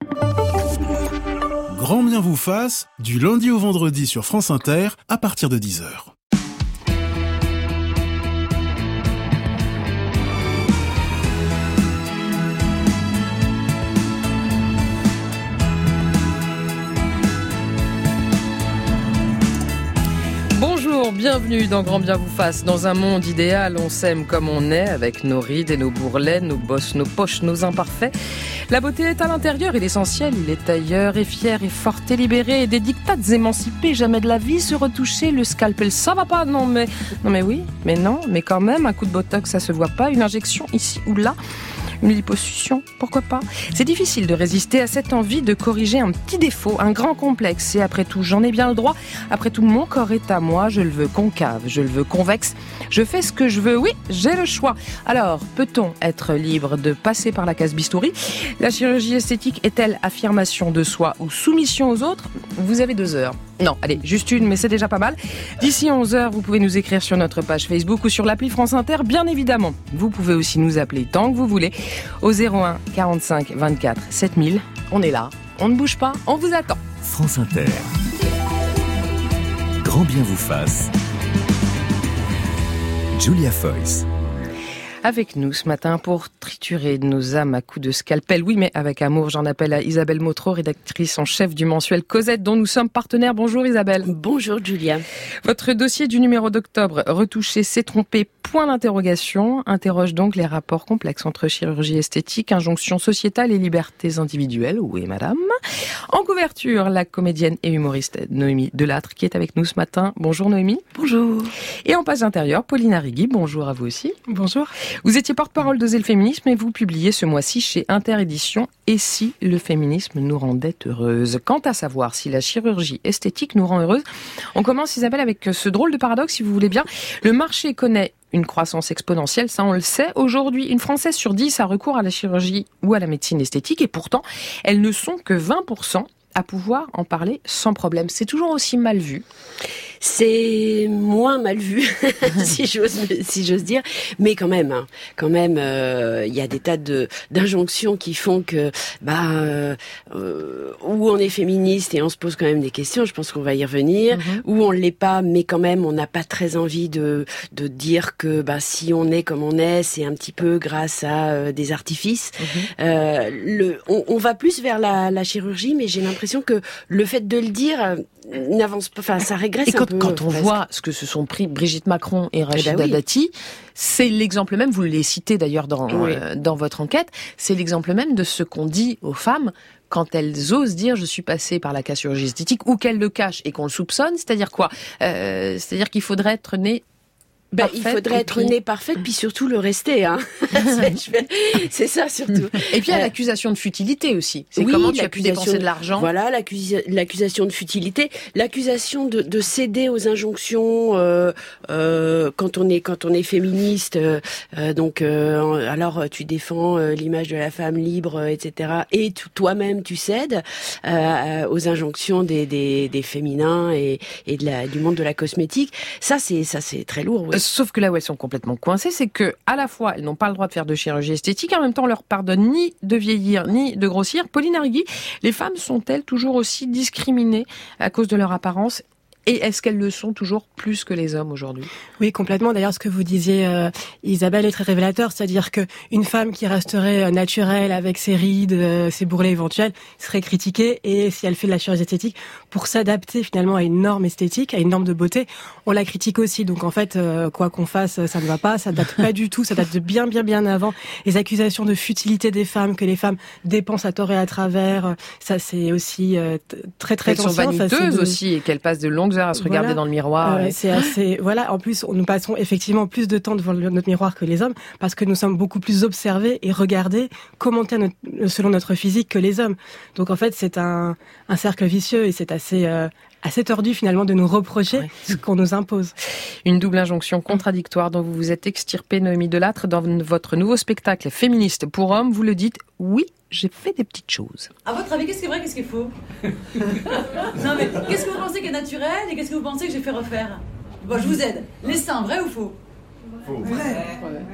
Grand bien vous fasse, du lundi au vendredi sur France Inter, à partir de 10h. Bonjour, bienvenue dans Grand Bien vous fasse. Dans un monde idéal, on s'aime comme on est, avec nos rides et nos bourrelets, nos bosses, nos poches, nos imparfaits. La beauté est à l'intérieur et l'essentiel, il est ailleurs, et fier, et forte, et libéré, et des dictates émancipés, jamais de la vie, se retoucher, le scalpel, ça va pas, non mais oui, mais non, mais quand même, un coup de botox, ça se voit pas, une injection ici ou là, une liposuction, pourquoi pas? C'est difficile de résister à cette envie de corriger un petit défaut, un grand complexe. Et après tout, j'en ai bien le droit. Après tout, mon corps est à moi. Je le veux concave, je le veux convexe. Je fais ce que je veux. Oui, j'ai le choix. Alors, peut-on être libre de passer par la case bistouri? La chirurgie esthétique est-elle affirmation de soi ou soumission aux autres? Vous avez 2 heures. Non, allez, juste une, mais c'est déjà pas mal. D'ici 11h, vous pouvez nous écrire sur notre page Facebook ou sur l'appli France Inter, bien évidemment. Vous pouvez aussi nous appeler tant que vous voulez au 01 45 24 7000. On est là, on ne bouge pas, on vous attend. France Inter. Grand bien vous fasse. Julia Foyce. Avec nous ce matin pour triturer nos âmes à coups de scalpel. Oui, mais avec amour, j'en appelle à Isabelle Motreau, rédactrice en chef du mensuel Cosette, dont nous sommes partenaires. Bonjour Isabelle. Bonjour Julia. Votre dossier du numéro d'octobre, retouché, s'est trompé, point d'interrogation, interroge donc les rapports complexes entre chirurgie esthétique, injonction sociétale et libertés individuelles. Oui, madame. En couverture, la comédienne et humoriste Noémie Delattre, qui est avec nous ce matin. Bonjour Noémie. Bonjour. Et en page intérieure, Pauline Arrigui. Bonjour à vous aussi. Bonjour. Vous étiez porte-parole d'Oser le féminisme et vous publiez ce mois-ci chez Interédition « Et si le féminisme nous rendait heureuse ?» Quant à savoir si la chirurgie esthétique nous rend heureuse, on commence Isabelle avec ce drôle de paradoxe si vous voulez bien. Le marché connaît une croissance exponentielle, ça on le sait. Aujourd'hui, une Française sur 10 a recours à la chirurgie ou à la médecine esthétique et pourtant, elles ne sont que 20% à pouvoir en parler sans problème. C'est toujours aussi mal vu. C'est moins mal vu, si j'ose dire, mais quand même, il y a des tas d'injonctions qui font que, où on est féministe et on se pose quand même des questions. Je pense qu'on va y revenir. Où on l'est pas, mais quand même, on n'a pas très envie de dire que, si on est comme on est, c'est un petit peu grâce à des artifices. On va plus vers la chirurgie, mais j'ai l'impression que le fait de le dire n'avance pas, ça régresse un peu. Quand on voit ce que se sont pris Brigitte Macron et Rachida Dati, c'est l'exemple même, vous l'avez cité d'ailleurs dans votre enquête, c'est l'exemple même de ce qu'on dit aux femmes quand elles osent dire je suis passée par la chirurgie esthétique ou qu'elles le cachent et qu'on le soupçonne, c'est-à-dire quoi? C'est-à-dire qu'il faudrait être née il faudrait être née parfaite, puis surtout le rester. Hein. C'est ça surtout. Et puis il y a l'accusation de futilité aussi. C'est comment tu as pu dépenser de l'argent. Voilà, l'accusation de futilité, l'accusation de céder aux injonctions quand on est féministe. Alors tu défends l'image de la femme libre, etc. Et toi-même tu cèdes aux injonctions des féminins et du monde de la cosmétique. Ça c'est très lourd. Ouais. Sauf que là où elles sont complètement coincées, c'est que à la fois elles n'ont pas le droit de faire de chirurgie esthétique, en même temps on leur pardonne ni de vieillir ni de grossir. Pauline Arrigui, les femmes sont-elles toujours aussi discriminées à cause de leur apparence? Et est-ce qu'elles le sont toujours plus que les hommes aujourd'hui? Oui, complètement. D'ailleurs, ce que vous disiez, Isabelle, est très révélateur. C'est-à-dire que une femme qui resterait naturelle avec ses rides, ses bourrelets éventuels, serait critiquée. Et si elle fait de la chirurgie esthétique, pour s'adapter finalement à une norme esthétique, à une norme de beauté, on la critique aussi. Donc en fait, quoi qu'on fasse, ça ne va pas. Ça date pas du tout. Ça date de bien avant. Les accusations de futilité des femmes, que les femmes dépensent à tort et à travers, ça c'est aussi très elles sont vaniteuses aussi et qu'elles passent de longues heures à se regarder dans le miroir. C'est assez, en plus, nous passons effectivement plus de temps devant notre miroir que les hommes parce que nous sommes beaucoup plus observés et regardés, commentés selon notre physique que les hommes. Donc en fait, c'est un cercle vicieux et c'est assez tordu finalement de nous reprocher ce qu'on nous impose. Une double injonction contradictoire dont vous vous êtes extirpée, Noémie Delattre, dans votre nouveau spectacle Féministe pour hommes. Vous le dites, oui, j'ai fait des petites choses. À votre avis, qu'est-ce qui est vrai, qu'est-ce qui est faux? Non mais, qu'est-ce que vous pensez qui est naturel et qu'est-ce que vous pensez que j'ai fait refaire? Bon, je vous aide. Les seins, vrai ou faux? Faux.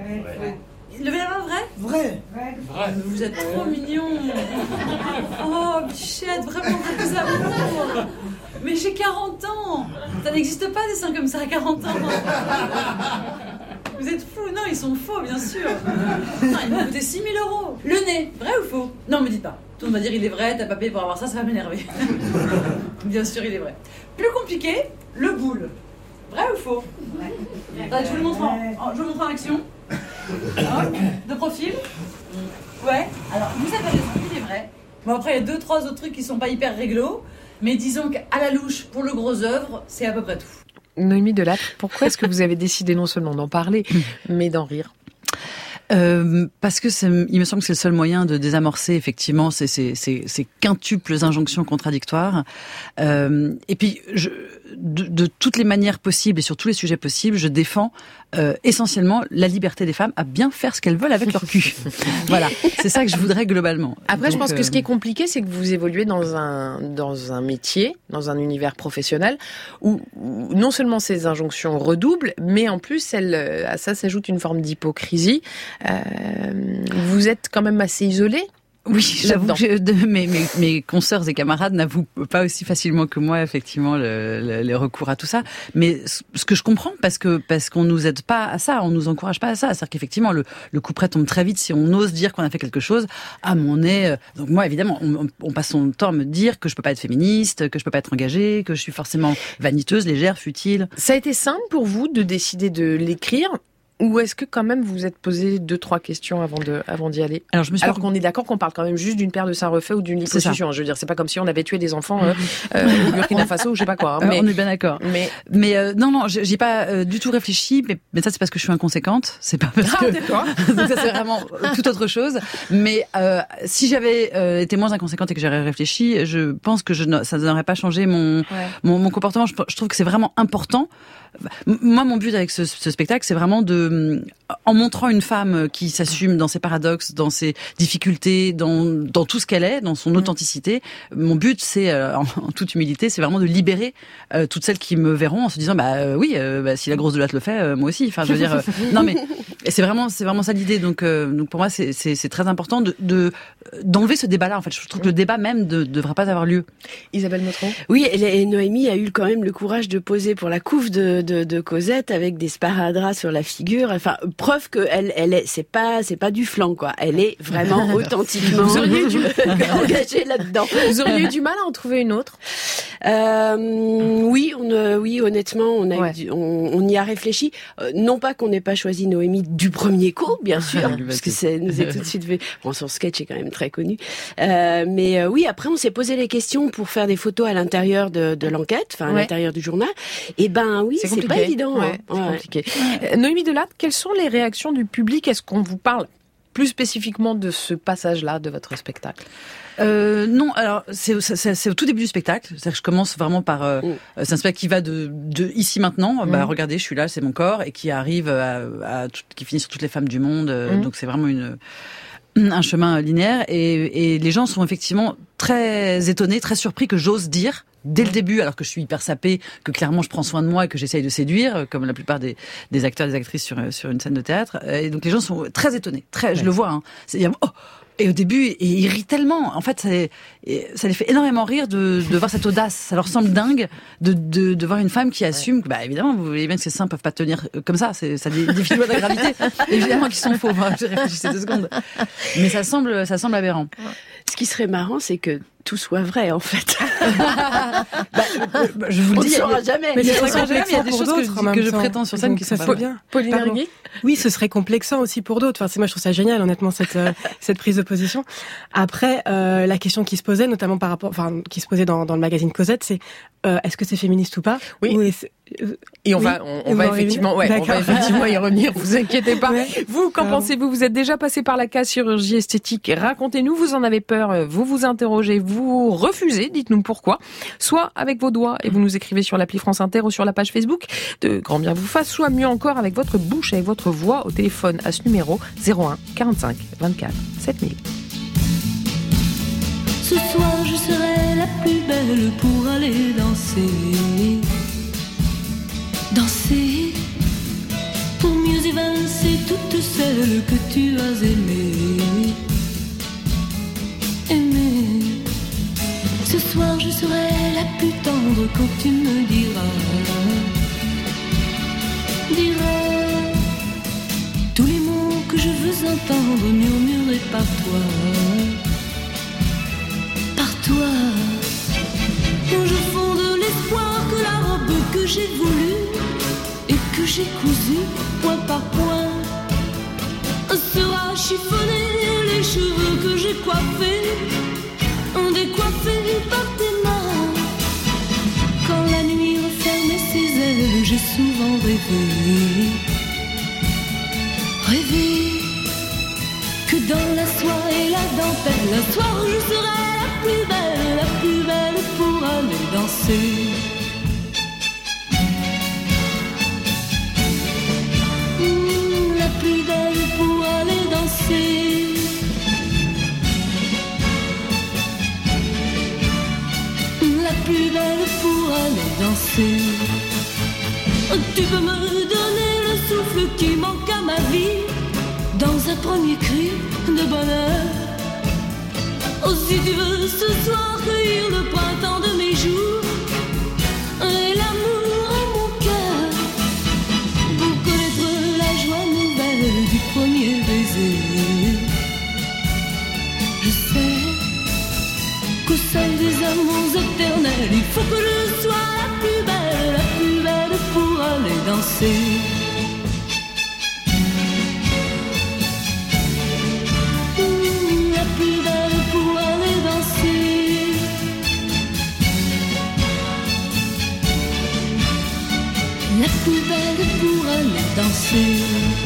Levez la main, vrai? Vrai. Vous êtes trop mignons. Oh, bichette, vraiment, vous des amours. Mais j'ai 40 ans. Ça n'existe pas des seins comme ça à 40 ans. Vous êtes fous. Non, ils sont faux, bien sûr. Non, ils m'ont coûté 6 000 €. Le nez, vrai ou faux? Non, me dites pas. Tout le monde va dire il est vrai, t'as pas payé pour avoir ça, ça va m'énerver. Bien sûr, il est vrai. Plus compliqué, le boule. Vrai ou faux? Ouais. Je vous le montre en action. Hop, de profil. Ouais. Alors, vous avez raison, il est vrai. Bon, après, il y a 2-3 autres trucs qui sont pas hyper réglo. Mais disons qu'à la louche, pour le gros œuvre, c'est à peu près tout. Noémie Delattre, pourquoi est-ce que vous avez décidé non seulement d'en parler, mais d'en rire? Parce que il me semble que c'est le seul moyen de désamorcer effectivement ces quintuples injonctions contradictoires. Et puis, de toutes les manières possibles et sur tous les sujets possibles, je défends essentiellement la liberté des femmes à bien faire ce qu'elles veulent avec leur cul. Voilà, c'est ça que je voudrais globalement. Après, je pense que ce qui est compliqué, c'est que vous évoluez dans un métier, dans un univers professionnel, où non seulement ces injonctions redoublent, mais en plus, à ça s'ajoute une forme d'hypocrisie. Vous êtes quand même assez isolé. Oui, j'avoue que mes consoeurs et camarades n'avouent pas aussi facilement que moi, effectivement, le recours à tout ça. Mais ce que je comprends, parce qu'on nous aide pas à ça, on nous encourage pas à ça. C'est-à-dire qu'effectivement, le coup près tombe très vite si on ose dire qu'on a fait quelque chose. Ah, mon nez. Donc moi, évidemment, on passe son temps à me dire que je peux pas être féministe, que je peux pas être engagée, que je suis forcément vaniteuse, légère, futile. Ça a été simple pour vous de décider de l'écrire? Ou est-ce que quand même vous vous êtes posé 2-3 questions avant d'y aller? Alors qu'on est d'accord qu'on parle quand même juste d'une paire de seins refaits ou d'une liposuction. Je veux dire, c'est pas comme si on avait tué des enfants au Burkina Faso ou je sais pas quoi. Mais on est bien d'accord. Mais non, j'ai pas du tout réfléchi. Mais ça, c'est parce que je suis inconséquente. C'est pas parce que. D'accord. Donc ça, c'est vraiment toute autre chose. Mais si j'avais été moins inconséquente et que j'aurais réfléchi, je pense que ça n'aurait pas changé mon comportement. Je trouve que c'est vraiment important. Moi, mon but avec ce spectacle, c'est vraiment en montrant une femme qui s'assume dans ses paradoxes, dans ses difficultés, dans tout ce qu'elle est, dans son authenticité. Mon but, c'est, en toute humilité, c'est vraiment de libérer toutes celles qui me verront en se disant, si la grosse de Latte le fait, moi aussi. Enfin, je veux dire, non mais c'est vraiment ça l'idée. Donc pour moi, c'est très important d'enlever ce débat-là. En fait, je trouve que le débat même ne devrait pas avoir lieu. Isabelle Motron. Oui, et Noémie a eu quand même le courage de poser pour la couve de Cosette avec des sparadraps sur la figure. Enfin, preuve que c'est pas du flanc, quoi. Elle est vraiment authentiquement engagée là-dedans. Vous auriez eu du mal à en trouver une autre? Oui, honnêtement, on y a réfléchi. Non pas qu'on n'ait pas choisi Noémie du premier coup, bien sûr, parce que ça nous est tout de suite fait. Bon, son sketch est quand même très connu. Mais oui, après, on s'est posé les questions pour faire des photos à l'intérieur de l'enquête, enfin à l'intérieur du journal. Et ben oui, c'est pas évident. C'est compliqué. Noémie Delattre, quelles sont les réactions du public? Est-ce qu'on vous parle plus spécifiquement de ce passage-là de votre spectacle? Non, alors c'est au tout début du spectacle. C'est-à-dire que je commence vraiment par c'est un spectacle qui va de ici maintenant. Regardez, je suis là, c'est mon corps, et qui arrive qui finit sur toutes les femmes du monde. Donc c'est vraiment un chemin linéaire, et les gens sont effectivement très étonnés, très surpris que j'ose dire dès le début, alors que je suis hyper sapée, que clairement je prends soin de moi et que j'essaye de séduire, comme la plupart des acteurs et des actrices sur une scène de théâtre. Et donc les gens sont très étonnés, je le vois. C'est-à-dire, et au début, ils rient tellement. En fait, ça les fait énormément rire de voir cette audace. Ça leur semble dingue de voir une femme qui assume que, évidemment, vous voyez bien que ces seins peuvent pas tenir comme ça. Ça défie le loi de la gravité. Évidemment qu'ils sont faux. Je réfléchissais 2 secondes. Mais ça semble aberrant. Ce qui serait marrant, c'est que tout soit vrai, en fait. Je vous le dis, on ne saura jamais. Mais il y a des choses que je prétends sur scène qui sont pas bien. Pauline Arrigui. Oui, ce serait complexant aussi pour d'autres. Enfin, moi, je trouve ça génial, honnêtement, cette prise de position. Après, la question qui se posait, notamment qui se posait dans le magazine Cosette, c'est est-ce que c'est féministe ou pas? Oui. Et on va effectivement y revenir, vous inquiétez pas. Ouais. Vous, qu'en pensez-vous? Vous êtes déjà passé par la case chirurgie esthétique. Racontez-nous, vous en avez peur, vous vous interrogez, vous refusez, dites-nous pourquoi. Soit avec vos doigts et vous nous écrivez sur l'appli France Inter ou sur la page Facebook de Grand Bien vous fasse, soit mieux encore avec votre bouche, avec votre voix au téléphone à ce numéro 01 45 24 7000. Ce soir je serai la plus belle pour aller danser. Danser, pour mieux évincer toutes celles que tu as aimées. Aimer, je serai la plus tendre quand tu me diras tous les mots que je veux entendre murmurés par toi. Je fonde l'espoir que la robe que j'ai voulue et que j'ai cousue point par point sera chiffonnée, les cheveux que j'ai coiffés décoiffés par tes mains. Quand la nuit refermait ses ailes, j'ai souvent rêvé que dans la soie et la dentelle, un soir je serai la plus belle pour aller danser. La plus belle pour aller danser. La plus belle pour aller danser. Tu peux me donner le souffle qui manque à ma vie dans un premier cri de bonheur. Oh, si tu veux ce soir cueillir le printemps de mes jours et l'amour en mon cœur, pour connaître la joie nouvelle du premier baiser. Je sais qu'au sein des amours éternels, il faut que je sois la plus belle pour aller danser. La plus belle pour aller danser.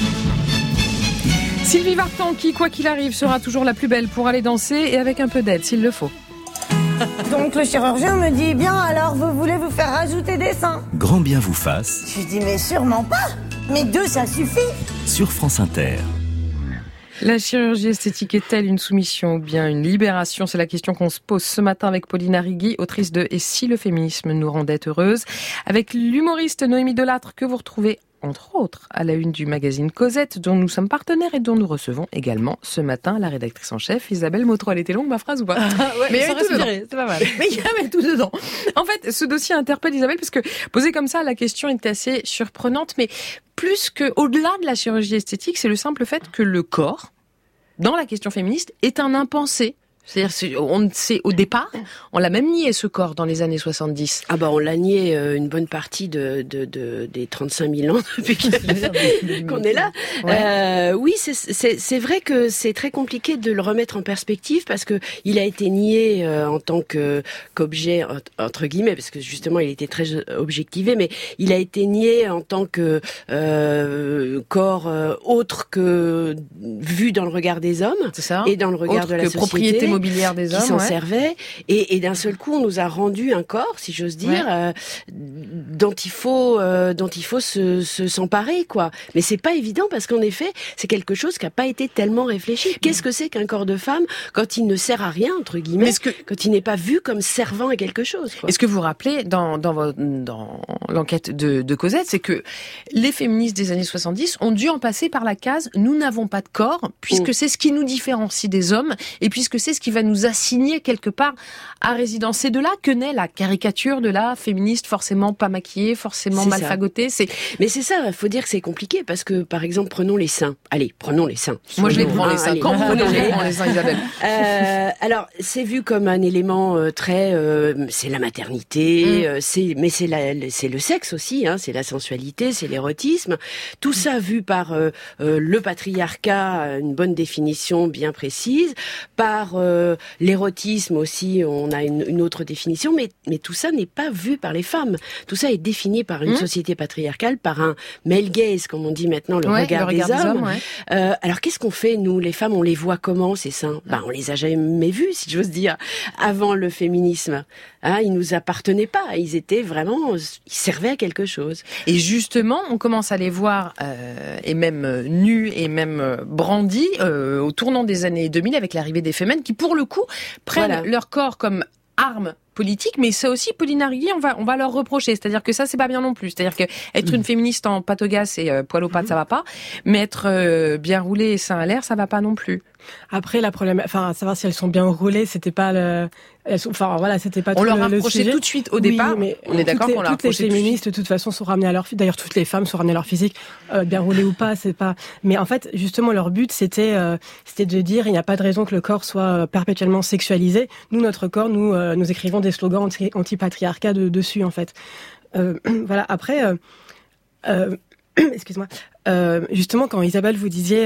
Sylvie Vartan qui, quoi qu'il arrive, sera toujours la plus belle pour aller danser et avec un peu d'aide s'il le faut. Donc le chirurgien me dit, bien alors vous voulez vous faire rajouter des seins? Grand bien vous fasse. Je dis mais sûrement pas, mais 2 ça suffit. Sur France Inter. La chirurgie esthétique est-elle une soumission ou bien une libération? C'est la question qu'on se pose ce matin avec Pauline Arrigui, autrice de « Et si le féminisme nous rendait heureuse ?» avec l'humoriste Noémie Delattre que vous retrouvez entre autres à la une du magazine Cosette dont nous sommes partenaires et dont nous recevons également ce matin la rédactrice en chef Isabelle Motro. Elle était longue ma phrase ou pas? Ouais, mais il y avait tout dedans. C'est pas mal. Mais il y avait tout dedans. En fait, ce dossier interpelle Isabelle parce que posée comme ça, la question est assez surprenante, mais plus que au-delà de la chirurgie esthétique, c'est le simple fait que le corps, dans la question féministe, est un impensé. C'est-à-dire, on sait au départ, on l'a même nié ce corps dans les années 70. Ah bah on l'a nié une bonne partie des 35 000 ans depuis qu'on est là. Ouais. Oui, c'est vrai que c'est très compliqué de le remettre en perspective parce que il a été nié en tant qu'objet entre guillemets parce que justement il était très objectivé, mais il a été nié en tant que corps autre que vu dans le regard des hommes et dans le regard de la société. Propriété mobilière des hommes, qui s'en servait, et d'un seul coup on nous a rendu un corps, si j'ose dire, dont il faut s'emparer, quoi. Mais c'est pas évident parce qu'en effet c'est quelque chose qui a pas été tellement réfléchi. Qu'est-ce que c'est qu'un corps de femme quand il ne sert à rien entre guillemets, quand il n'est pas vu comme servant à quelque chose, quoi. Est-ce que vous vous rappelez dans l'enquête de Cosette, c'est que les féministes des années 70 ont dû en passer par la case nous n'avons pas de corps puisque c'est ce qui nous différencie des hommes et puisque c'est ce qui va nous assigner quelque part à résidence. C'est de là que naît la caricature de la féministe forcément pas maquillée, forcément mal fagotée. Mais c'est ça, il faut dire que c'est compliqué parce que par exemple prenons les seins. Allez, prenons les seins. Moi je les prends les seins. Quand vous voulez, je prends les seins, Isabelle. Alors c'est vu comme un élément très, c'est la maternité, c'est le sexe aussi, hein, c'est la sensualité, c'est l'érotisme. Tout ça vu par le patriarcat, une bonne définition bien précise, par l'érotisme aussi, on a une autre définition, mais tout ça n'est pas vu par les femmes. Tout ça est défini par une société patriarcale, par un male gaze, comme on dit maintenant, le regard des hommes. Alors qu'est-ce qu'on fait, nous, les femmes, on les voit comment, ces seins? On les a jamais vus, si j'ose dire, avant le féminisme. Ils nous appartenaient pas, ils étaient vraiment, ils servaient à quelque chose. Et justement, on commence à les voir, et même nus, et même brandis, au tournant des années 2000, avec l'arrivée des Femmes qui, pour le coup, prennent leur corps comme arme politique, mais ça aussi, Pauline Arrigui, on va leur reprocher. C'est-à-dire que ça, c'est pas bien non plus. C'est-à-dire que être une féministe en patogas et poil aux pattes, ça va pas. Mais être bien roulé et sein à l'air, ça va pas non plus. Après, savoir si elles sont bien roulées, c'était pas c'était pas on tout leur a le reproché sujet. tout de suite au départ. Oui, mais on est d'accord qu'on leur a toutes les reproché féministes, de toute façon, sont ramenées à leur physique. D'ailleurs, toutes les femmes sont ramenées à leur physique, bien roulées ou pas, c'est pas. Mais en fait, justement, leur but, c'était de dire, il n'y a pas de raison que le corps soit perpétuellement sexualisé. Nous, notre corps, nous écrivons des slogans anti-patriarcat dessus, en fait. Voilà. Après, excuse-moi. Justement, quand Isabelle vous disiez,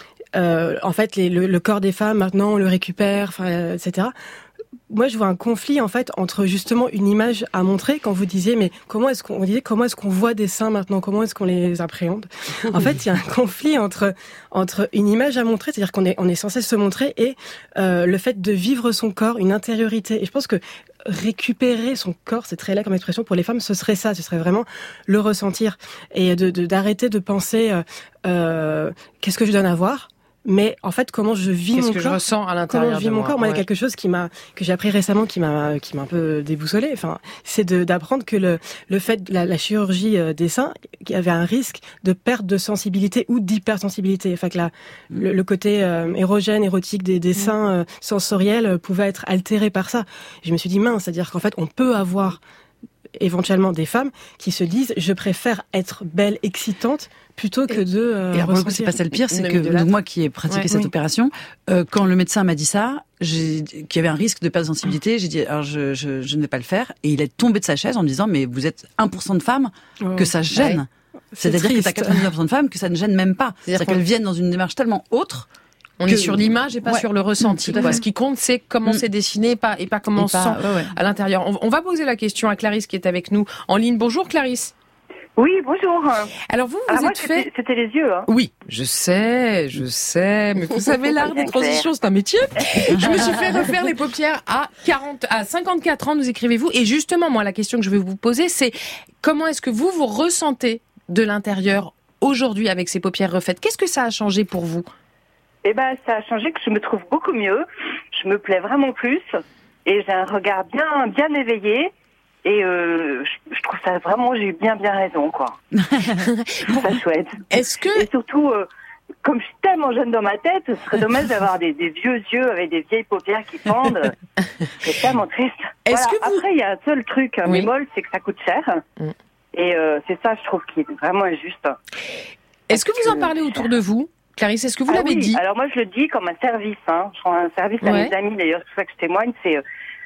en fait, le corps des femmes, maintenant, on le récupère, etc. Moi, je vois un conflit, en fait, entre justement une image à montrer, quand vous disiez, mais comment est-ce qu'on voit des seins maintenant, comment est-ce qu'on les appréhende? En fait, il y a un conflit entre une image à montrer, c'est-à-dire qu'on est censé se montrer, et le fait de vivre son corps, une intériorité. Et je pense que récupérer son corps, c'est très laid comme expression pour les femmes, ce serait vraiment le ressentir, et d'arrêter de penser qu'est-ce que je donne à voir, mais en fait comment je vis mon corps, qu'est-ce que je ressens à l'intérieur comment je vis mon corps. Moi, il y a quelque chose que j'ai appris récemment qui m'a un peu déboussolée, c'est d'apprendre que le fait de la chirurgie des seins, qu'il y avait un risque de perte de sensibilité ou d'hypersensibilité, que le côté érogène, érotique des seins sensoriels pouvait être altéré par ça. Et je me suis dit mince, c'est-à-dire qu'en fait on peut avoir éventuellement des femmes qui se disent je préfère être belle, excitante, plutôt que de et alors, c'est pas ça le pire, c'est que moi qui ai pratiqué cette opération, quand le médecin m'a dit ça, qu'il y avait un risque de perte de sensibilité, j'ai dit alors je ne vais pas le faire, et il est tombé de sa chaise en me disant mais vous êtes 1% de femmes que ça gêne. Ouais. C'est-à-dire que t'as 99% de femmes que ça ne gêne même pas. C'est-à-dire qu'elles viennent dans une démarche tellement autre. On est sur l'image et pas sur le ressenti. Ce qui compte, c'est comment c'est dessiné et pas comment on se sent à l'intérieur. On va poser la question à Clarisse qui est avec nous en ligne. Bonjour Clarisse. Oui, bonjour. Alors vous êtes fait... C'était les yeux. Hein. Oui, je sais, mais vous savez, l'art des transitions, c'est un métier. Je me suis fait refaire les paupières à 54 ans, nous écrivez-vous. Et justement, moi, la question que je vais vous poser, c'est comment est-ce que vous ressentez de l'intérieur aujourd'hui avec ces paupières refaites? Qu'est-ce que ça a changé pour vous? Eh ben, ça a changé que je me trouve beaucoup mieux. Je me plais vraiment plus. Et j'ai un regard bien éveillé. Et je trouve ça vraiment, j'ai eu bien raison, quoi. C'est ça chouette. Est-ce que... Et surtout, comme je suis tellement jeune dans ma tête, ce serait dommage d'avoir des vieux yeux avec des vieilles paupières qui pendent. C'est tellement triste. Après, il y a un seul truc, un bémol, c'est que ça coûte cher. Et c'est ça, je trouve, qui est vraiment injuste. Est-ce que vous en parlez autour de vous, Clarisse? Est-ce que vous l'avez dit? Alors moi, je le dis comme un service. Je rends un service à mes amis, d'ailleurs, c'est pour ça que je témoigne, c'est...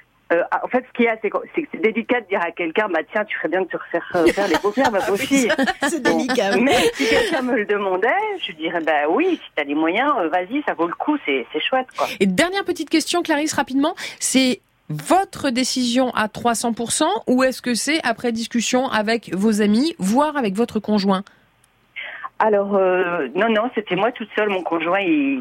en fait, ce qu'il y a, c'est que c'est délicat de dire à quelqu'un, tiens, tu ferais bien de te refaire les paupières, ma pauvre fille. C'est délicat. Mais si quelqu'un me le demandait, je dirais, oui, si t'as les moyens, vas-y, ça vaut le coup, c'est chouette, quoi. Et dernière petite question, Clarisse, rapidement, c'est votre décision à 300% ou est-ce que c'est après discussion avec vos amis, voire avec votre conjoint? Alors, non, c'était moi toute seule. Mon conjoint,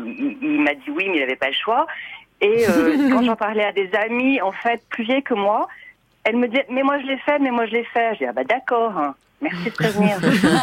il m'a dit oui, mais il n'avait pas le choix. Et quand j'en parlais à des amis, en fait, plus vieilles que moi, elles me disaient « mais moi je l'ai fait ». J'ai dit « d'accord, merci de prévenir ».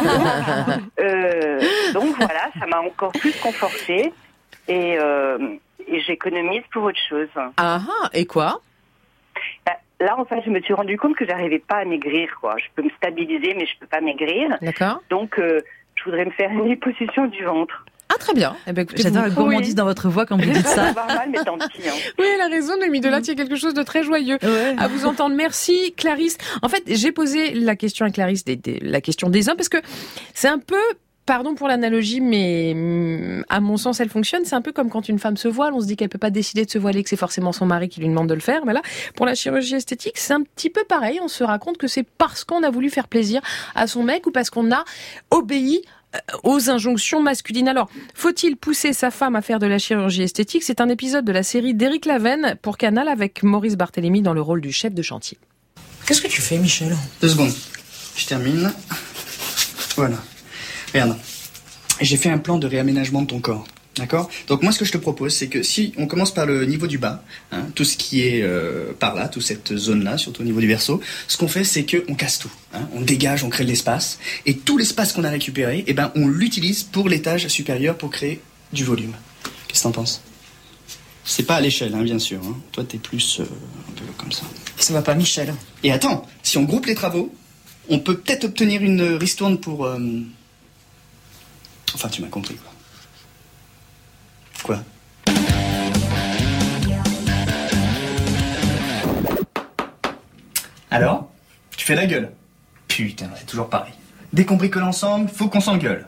Donc voilà, ça m'a encore plus confortée et j'économise pour autre chose. Ah, et quoi? Là, en fait, je me suis rendu compte que j'arrivais pas à maigrir, quoi. Je peux me stabiliser, mais je peux pas maigrir. D'accord. Donc, je voudrais me faire une liposuction du ventre. Ah, très bien. Eh ben, écoutez, j'adore la gourmandise dans votre voix quand vous dites ça. Mal, mais tant pis, Oui, elle a raison, Noémie Delattre, il y a quelque chose de très joyeux à vous entendre. Merci, Clarisse. En fait, j'ai posé la question à Clarisse, la question des hommes, parce que c'est un peu... Pardon pour l'analogie, mais à mon sens, elle fonctionne. C'est un peu comme quand une femme se voile, on se dit qu'elle peut pas décider de se voiler, que c'est forcément son mari qui lui demande de le faire. Mais là, pour la chirurgie esthétique, c'est un petit peu pareil. On se raconte que c'est parce qu'on a voulu faire plaisir à son mec ou parce qu'on a obéi aux injonctions masculines. Alors, faut-il pousser sa femme à faire de la chirurgie esthétique? C'est un épisode de la série d'Éric Lavenne pour Canal avec Maurice Barthélémy dans le rôle du chef de chantier. Qu'est-ce que tu fais, Michel? 2 secondes. Je termine. Voilà. Regarde, j'ai fait un plan de réaménagement de ton corps, d'accord? Donc moi ce que je te propose c'est que si on commence par le niveau du bas, tout ce qui est par là, toute cette zone-là, surtout au niveau du verso, ce qu'on fait c'est qu'on casse tout, on dégage, on crée de l'espace, et tout l'espace qu'on a récupéré, on l'utilise pour l'étage supérieur pour créer du volume. Qu'est-ce que t'en penses? C'est pas à l'échelle, bien sûr, toi t'es plus un peu comme ça. Ça va pas, Michel. Et attends, si on groupe les travaux, on peut peut-être obtenir une ristourne pour... Enfin, tu m'as compris, quoi. Quoi? Alors, tu fais la gueule. Putain, c'est toujours pareil. Dès qu'on bricole ensemble, faut qu'on s'engueule.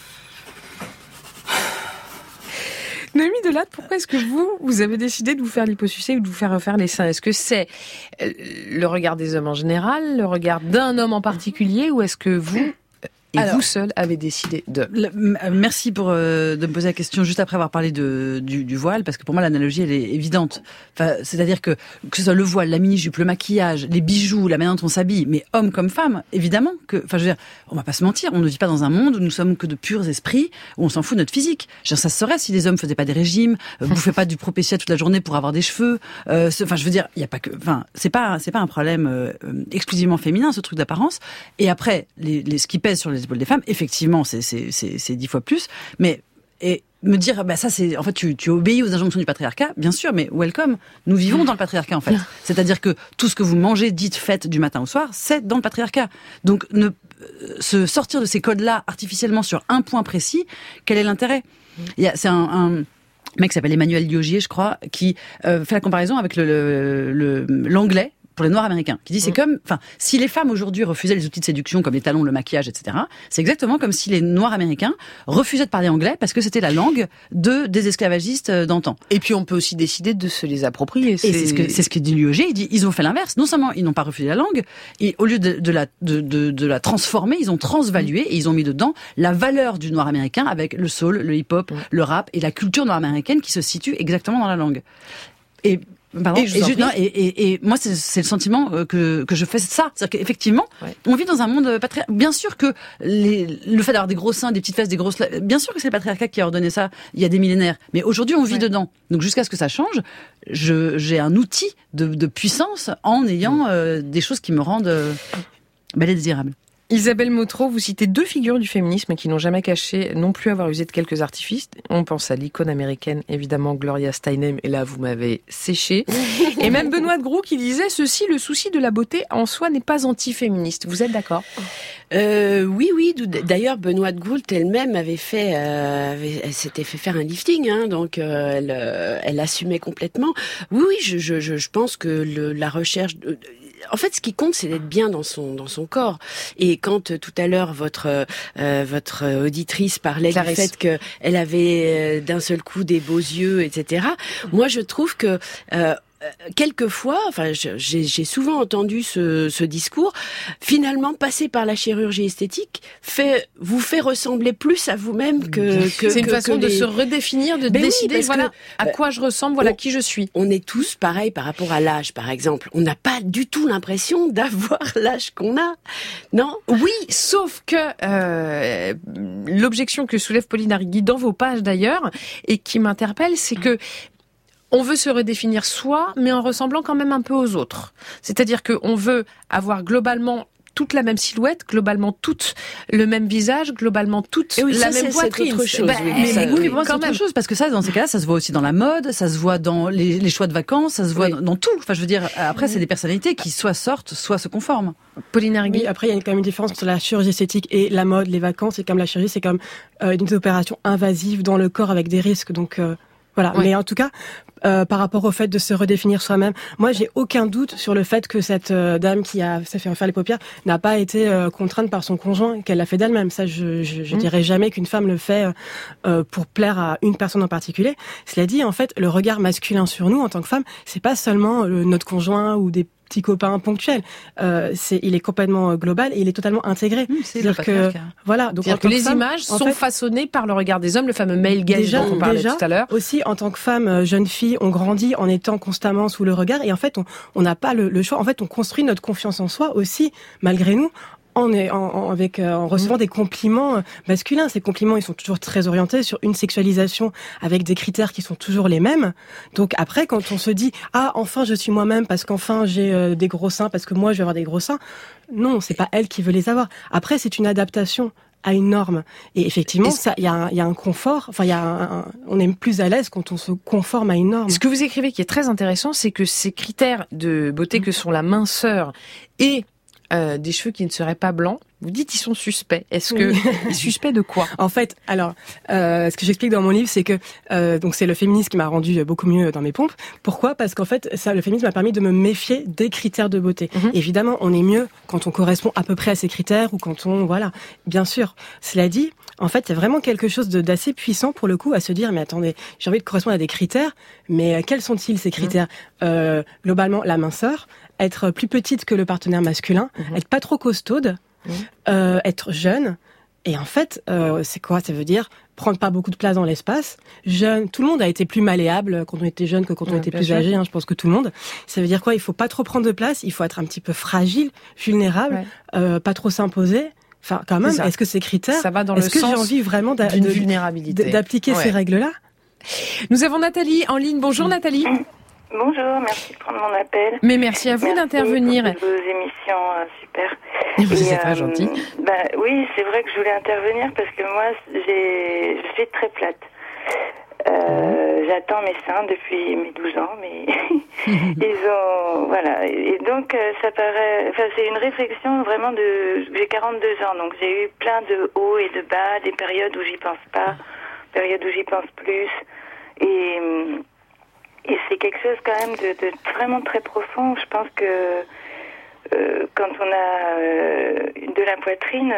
Noémie Delatte, pourquoi est-ce que vous avez décidé de vous faire liposucer ou de vous faire refaire les seins? Est-ce que c'est le regard des hommes en général, le regard d'un homme en particulier, ou est-ce que vous... vous seul avez décidé de... Merci de me poser la question juste après avoir parlé du voile, parce que pour moi l'analogie elle est évidente. Enfin, c'est-à-dire que ce soit le voile, la mini-jupe, le maquillage, les bijoux, la manière dont on s'habille, mais homme comme femme, évidemment que... Enfin, je veux dire, on va pas se mentir, on ne vit pas dans un monde où nous sommes que de purs esprits, où on s'en fout de notre physique. Genre, ça se serait si les hommes faisaient pas des régimes, bouffaient pas du Propécia toute la journée pour avoir des cheveux. Enfin, je veux dire, il y a pas que... Enfin, c'est pas un problème exclusivement féminin, ce truc d'apparence. Et après, ce qui pèse sur les épaules des femmes, effectivement, c'est 10 fois plus, mais et me dire, ça c'est, en fait, tu obéis aux injonctions du patriarcat, bien sûr, mais welcome, nous vivons dans le patriarcat, en fait. C'est-à-dire que tout ce que vous mangez, dites, faites du matin au soir, c'est dans le patriarcat. Donc, se sortir de ces codes-là artificiellement sur un point précis, quel est l'intérêt? C'est un mec qui s'appelle Emmanuel Liogier, je crois, qui fait la comparaison avec l'anglais, pour les Noirs américains, qui dit c'est comme, si les femmes aujourd'hui refusaient les outils de séduction comme les talons, le maquillage, etc., c'est exactement comme si les Noirs américains refusaient de parler anglais parce que c'était la langue des esclavagistes d'antan. Et puis on peut aussi décider de se les approprier. Et c'est ce que dit Liogier, il dit ils ont fait l'inverse. Non seulement ils n'ont pas refusé la langue, et au lieu de la transformer, ils ont transvalué et ils ont mis dedans la valeur du Noir américain avec le soul, le hip-hop, le rap et la culture noire américaine qui se situe exactement dans la langue. Et moi, c'est le sentiment que je fais ça. C'est-à-dire qu'effectivement, on vit dans un monde patriarcal. Bien sûr que le fait d'avoir des gros seins, des petites fesses, des grosses... Bien sûr que c'est le patriarcat qui a ordonné ça il y a des millénaires. Mais aujourd'hui, on vit dedans. Donc jusqu'à ce que ça change, j'ai un outil de puissance en ayant des choses qui me rendent belle et désirable. Isabelle Motro, vous citez 2 figures du féminisme qui n'ont jamais caché non plus avoir usé de quelques artifices. On pense à l'icône américaine, évidemment, Gloria Steinem, et là, vous m'avez séché. Et même Benoît de Groux qui disait ceci, le souci de la beauté en soi n'est pas anti-féministe. Vous êtes d'accord? Oui. D'ailleurs, Benoît de Groux elle-même elle s'était fait faire un lifting, donc elle assumait complètement. Oui, je pense que la recherche... En fait, ce qui compte, c'est d'être bien dans son corps. Et quand tout à l'heure votre auditrice parlait du fait qu'elle avait d'un seul coup des beaux yeux, etc. Moi, je trouve que quelquefois, j'ai souvent entendu ce discours. Finalement, passer par la chirurgie esthétique vous fait ressembler plus à vous-même que. C'est une façon de se redéfinir, de décider à quoi je ressemble, qui je suis. On est tous pareils par rapport à l'âge, par exemple. On n'a pas du tout l'impression d'avoir l'âge qu'on a, non? Oui, sauf que l'objection que soulève Pauline Arrigui dans vos pages d'ailleurs et qui m'interpelle, c'est que on veut se redéfinir soi, mais en ressemblant quand même un peu aux autres. C'est-à-dire qu'on veut avoir globalement toute la même silhouette, globalement toute le même visage, globalement toute la même poitrine. C'est autre chose. Mais pour moi, c'est autre chose, parce que ça, dans ces cas-là, ça se voit aussi dans la mode, ça se voit dans les choix de vacances, ça se voit dans tout. Enfin, je veux dire, après, c'est des personnalités qui soit sortent, soit se conforment. Pauline Arrigui. Oui, après, il y a quand même une différence entre la chirurgie esthétique et la mode, les vacances. Et comme la chirurgie, c'est comme une opération invasive dans le corps avec des risques. Donc, voilà. Ouais. Mais en tout cas, par rapport au fait de se redéfinir soi-même, moi, j'ai aucun doute sur le fait que cette dame qui s'est fait refaire les paupières n'a pas été contrainte par son conjoint, qu'elle l'a fait d'elle-même. Ça, je dirais jamais qu'une femme le fait pour plaire à une personne en particulier. Cela dit, en fait, le regard masculin sur nous en tant que femme, c'est pas seulement notre conjoint ou des petits copains ponctuels. Il est complètement global et il est totalement intégré. C'est-à-dire que voilà. Donc que les images sont façonnées par le regard des hommes, le fameux male gaze dont on parlait tout à l'heure. Aussi, en tant que femme, jeune fille, on grandit en étant constamment sous le regard et en fait, on n'a pas le choix. En fait, on construit notre confiance en soi aussi, malgré nous. En recevant des compliments masculins. Ces compliments, ils sont toujours très orientés sur une sexualisation avec des critères qui sont toujours les mêmes. Donc après, quand on se dit « Ah, enfin, je suis moi-même parce qu'enfin, j'ai des gros seins, parce que moi, je vais avoir des gros seins », non, c'est pas elle qui veut les avoir. Après, c'est une adaptation à une norme. Et effectivement, il y a un confort, on est plus à l'aise quand on se conforme à une norme. Ce que vous écrivez qui est très intéressant, c'est que ces critères de beauté que sont la minceur et des cheveux qui ne seraient pas blancs, vous dites ils sont suspects. Est-ce que ils suspects de quoi? En fait, alors, ce que j'explique dans mon livre, c'est que donc c'est le féminisme qui m'a rendu beaucoup mieux dans mes pompes. Pourquoi? Parce qu'en fait, le féminisme m'a permis de me méfier des critères de beauté. Évidemment, on est mieux quand on correspond à peu près à ces critères ou quand on bien sûr. Cela dit, en fait, il y a vraiment quelque chose d'assez puissant pour le coup à se dire mais attendez, j'ai envie de correspondre à des critères, mais quels sont-ils ces critères? Globalement, la minceur, être plus petite que le partenaire masculin, être pas trop costaude. Être jeune, et en fait, c'est quoi? Ça veut dire prendre pas beaucoup de place dans l'espace. Jeune, tout le monde a été plus malléable quand on était jeune que quand on était plus âgé. Je pense que tout le monde. Ça veut dire quoi? Il faut pas trop prendre de place. Il faut être un petit peu fragile, vulnérable, pas trop s'imposer. Enfin, quand même, est-ce que ces critères, ça va dans le sens est-ce que j'ai envie vraiment d'une vulnérabilité d'appliquer ces règles-là? Nous avons Nathalie en ligne. Bonjour Nathalie. Bonjour, merci de prendre mon appel. Mais merci à vous d'intervenir. Merci pour vos émissions, super. C'est très gentil. Oui, c'est vrai que je voulais intervenir parce que moi, je suis très plate. J'attends mes seins depuis mes 12 ans, mais voilà. Et donc, ça paraît, c'est une réflexion vraiment j'ai 42 ans, donc j'ai eu plein de hauts et de bas, des périodes où j'y pense pas, périodes où j'y pense plus, et c'est quelque chose quand même de vraiment très profond. Je pense que quand on a de la poitrine,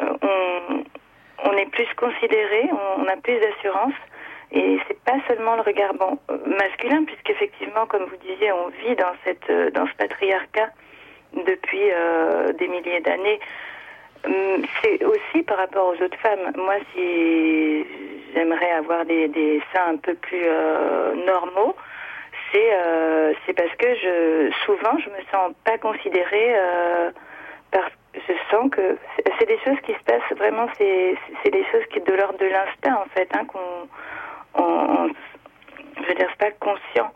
on est plus considéré, on a plus d'assurance. Et c'est pas seulement le regard masculin, puisqu'effectivement, comme vous disiez, on vit dans ce patriarcat depuis des milliers d'années. C'est aussi par rapport aux autres femmes. Moi, si j'aimerais avoir des seins un peu plus normaux, c'est parce que souvent je me sens pas considérée parce que je sens que c'est des choses qui se passent vraiment, c'est des choses qui de l'ordre de l'instinct en fait, je veux dire, c'est pas conscient,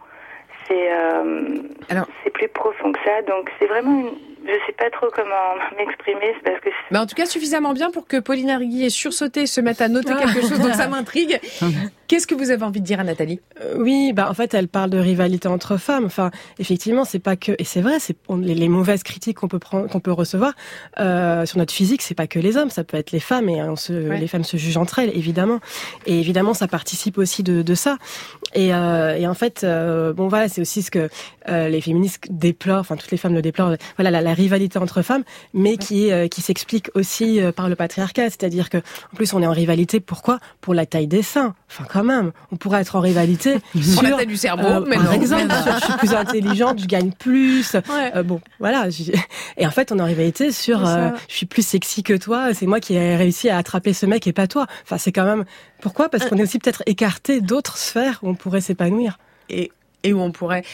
c'est plus profond que ça, donc c'est vraiment je sais pas trop comment m'exprimer, c'est parce que... Mais en tout cas, suffisamment bien pour que Pauline Arguy ait sursauté et se mette à noter quelque chose, donc ça m'intrigue. Qu'est-ce que vous avez envie de dire à Nathalie? Oui, en fait, elle parle de rivalité entre femmes. Enfin, effectivement, c'est pas que... Et c'est vrai, les mauvaises critiques qu'on peut recevoir sur notre physique, c'est pas que les hommes, ça peut être les femmes, et les femmes se jugent entre elles, évidemment. Et évidemment, ça participe aussi de ça. Et en fait, c'est aussi ce que les féministes déplorent, enfin, toutes les femmes le déplorent, la rivalité entre femmes, mais qui s'explique aussi par le patriarcat, c'est-à-dire que en plus on est en rivalité. Pourquoi? Pour la taille des seins. Enfin, quand même, on pourrait être en rivalité sur la taille du cerveau, mais par non. exemple, je suis plus intelligente, je gagne plus. Et en fait, on est en rivalité sur je suis plus sexy que toi, c'est moi qui ai réussi à attraper ce mec et pas toi. Enfin, c'est quand même... Pourquoi? Parce qu'on est aussi peut-être écarté d'autres sphères où on pourrait s'épanouir. Et où on pourrait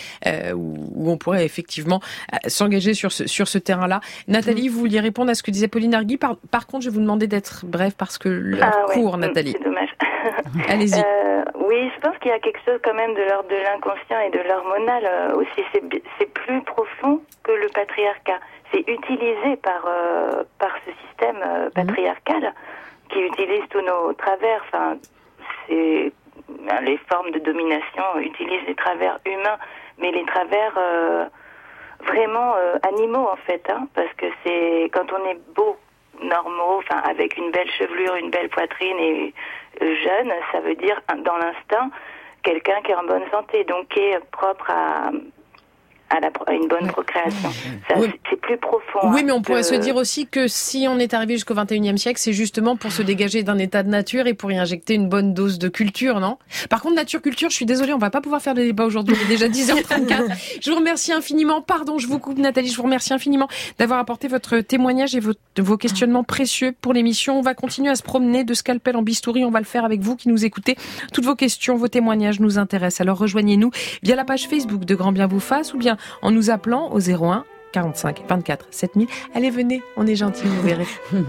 effectivement s'engager sur ce terrain-là. Nathalie, vous vouliez répondre à ce que disait Pauline Arguy. Par contre, je vais vous demander d'être brève parce que l'heure court, Nathalie. C'est dommage. Allez-y. Oui, je pense qu'il y a quelque chose quand même de l'ordre de l'inconscient et de l'hormonal aussi. C'est plus profond que le patriarcat. C'est utilisé par ce système patriarcal qui utilise tous nos travers. Enfin, c'est... Les formes de domination utilisent les travers humains, mais les travers vraiment animaux en fait, parce que c'est quand on est beau, normaux, enfin avec une belle chevelure, une belle poitrine et jeune, ça veut dire dans l'instinct quelqu'un qui est en bonne santé, donc qui est propre à une bonne procréation. Ça, c'est plus profond. Oui, mais on pourrait se dire aussi que si on est arrivé jusqu'au 21e siècle, c'est justement pour se dégager d'un état de nature et pour y injecter une bonne dose de culture, non? Par contre, nature-culture, je suis désolée, on va pas pouvoir faire le débat aujourd'hui, il est déjà 10h34. Je vous remercie infiniment, je vous coupe Nathalie, je vous remercie infiniment d'avoir apporté votre témoignage et vos questionnements précieux pour l'émission. On va continuer à se promener de scalpel en bistouri, on va le faire avec vous qui nous écoutez. Toutes vos questions, vos témoignages nous intéressent, alors rejoignez-nous via la page Facebook de Grand Bien vous fasse ou bien en nous appelant au 01 45 24 7000. Allez, venez, on est gentils, vous verrez.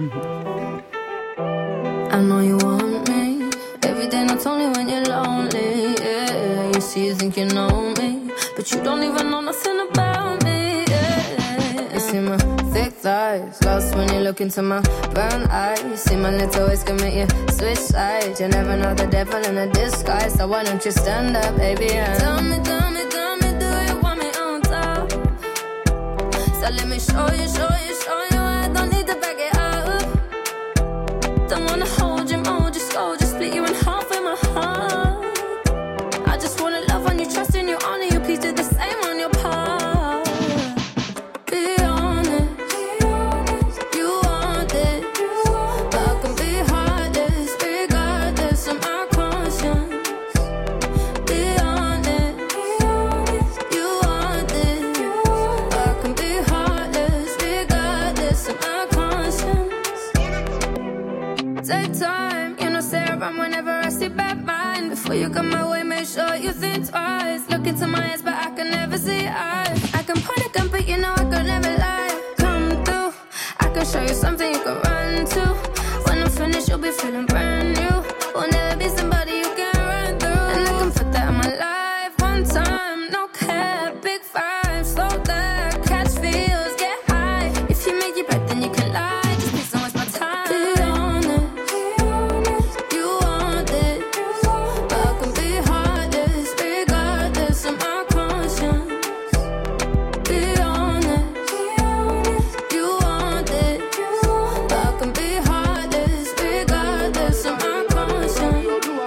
I know you want me. Every day not only when you're lonely. Yeah, you see you think you know me, but you don't even know nothing about me. Yeah, you see my thick thighs, lost when you look into my brown eyes. See my little ways can make you switch sides. You never know the devil in a disguise, so why don't you stand up, baby, and tell me, So let me show you, show you, show you. I don't need to back it up. Don't wanna hold you, mold you, slow, just split you in half with my heart. I just wanna love on you, trust in you, honor you. Please do the same on your part. Be honest, you want it, but I can be heartless, regardless of my conscience. Be honest, you want it, but I can be heartless, regardless of my conscience. Take time, you know, say around whenever I see bad mind. Before you come my way, make sure you think twice. Look into my eyes, but I can never see eyes. I can point a gun, but you know I could never lie. Come through, I can show you something you can run to. When I'm finished, you'll be feeling brand new. Will never be somebody you can run through. And I can put that in my life one time. No cap, big five, slow that, catch feels, get high. If you make your breath, then you can lie. Just please don't waste my time. Be honest, you want it, but I can be heartless, regardless of my conscience. Be honest, you want it, but I can be heartless, regardless of my conscience.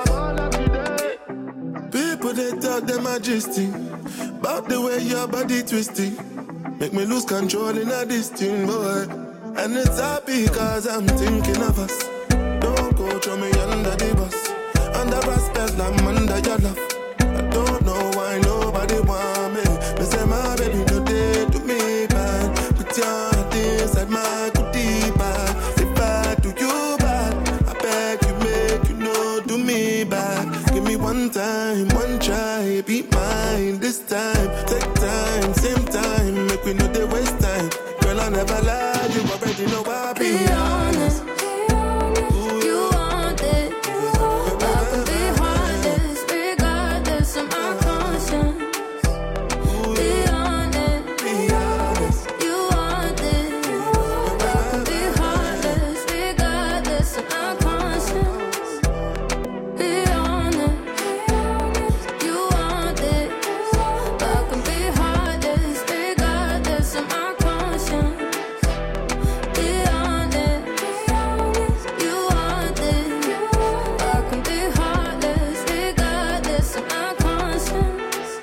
People they talk them majesty about the way your body twisting. Make me lose control in a this thing, boy. And it's happy cause I'm thinking of us. Don't go throw me under the bus. Under respect, I'm under your love. I don't know why nobody want me. Me say my baby no day to me bad. Put your heart inside my goodie bag. If I do you bad, I beg you make you know do me bad. Give me one time, one try, be mine this time. Take time, same time, make we know they waste time. Girl, I never lie, you already know I be honest. You want it, but I can be heartless, regardless of my conscience. Be honest, you want it, but I can be heartless, regardless of my conscience. Be honest, you want it, but I can be heartless, regardless of my conscience. Be honest, you want it, but I can be heartless, regardless of my conscience.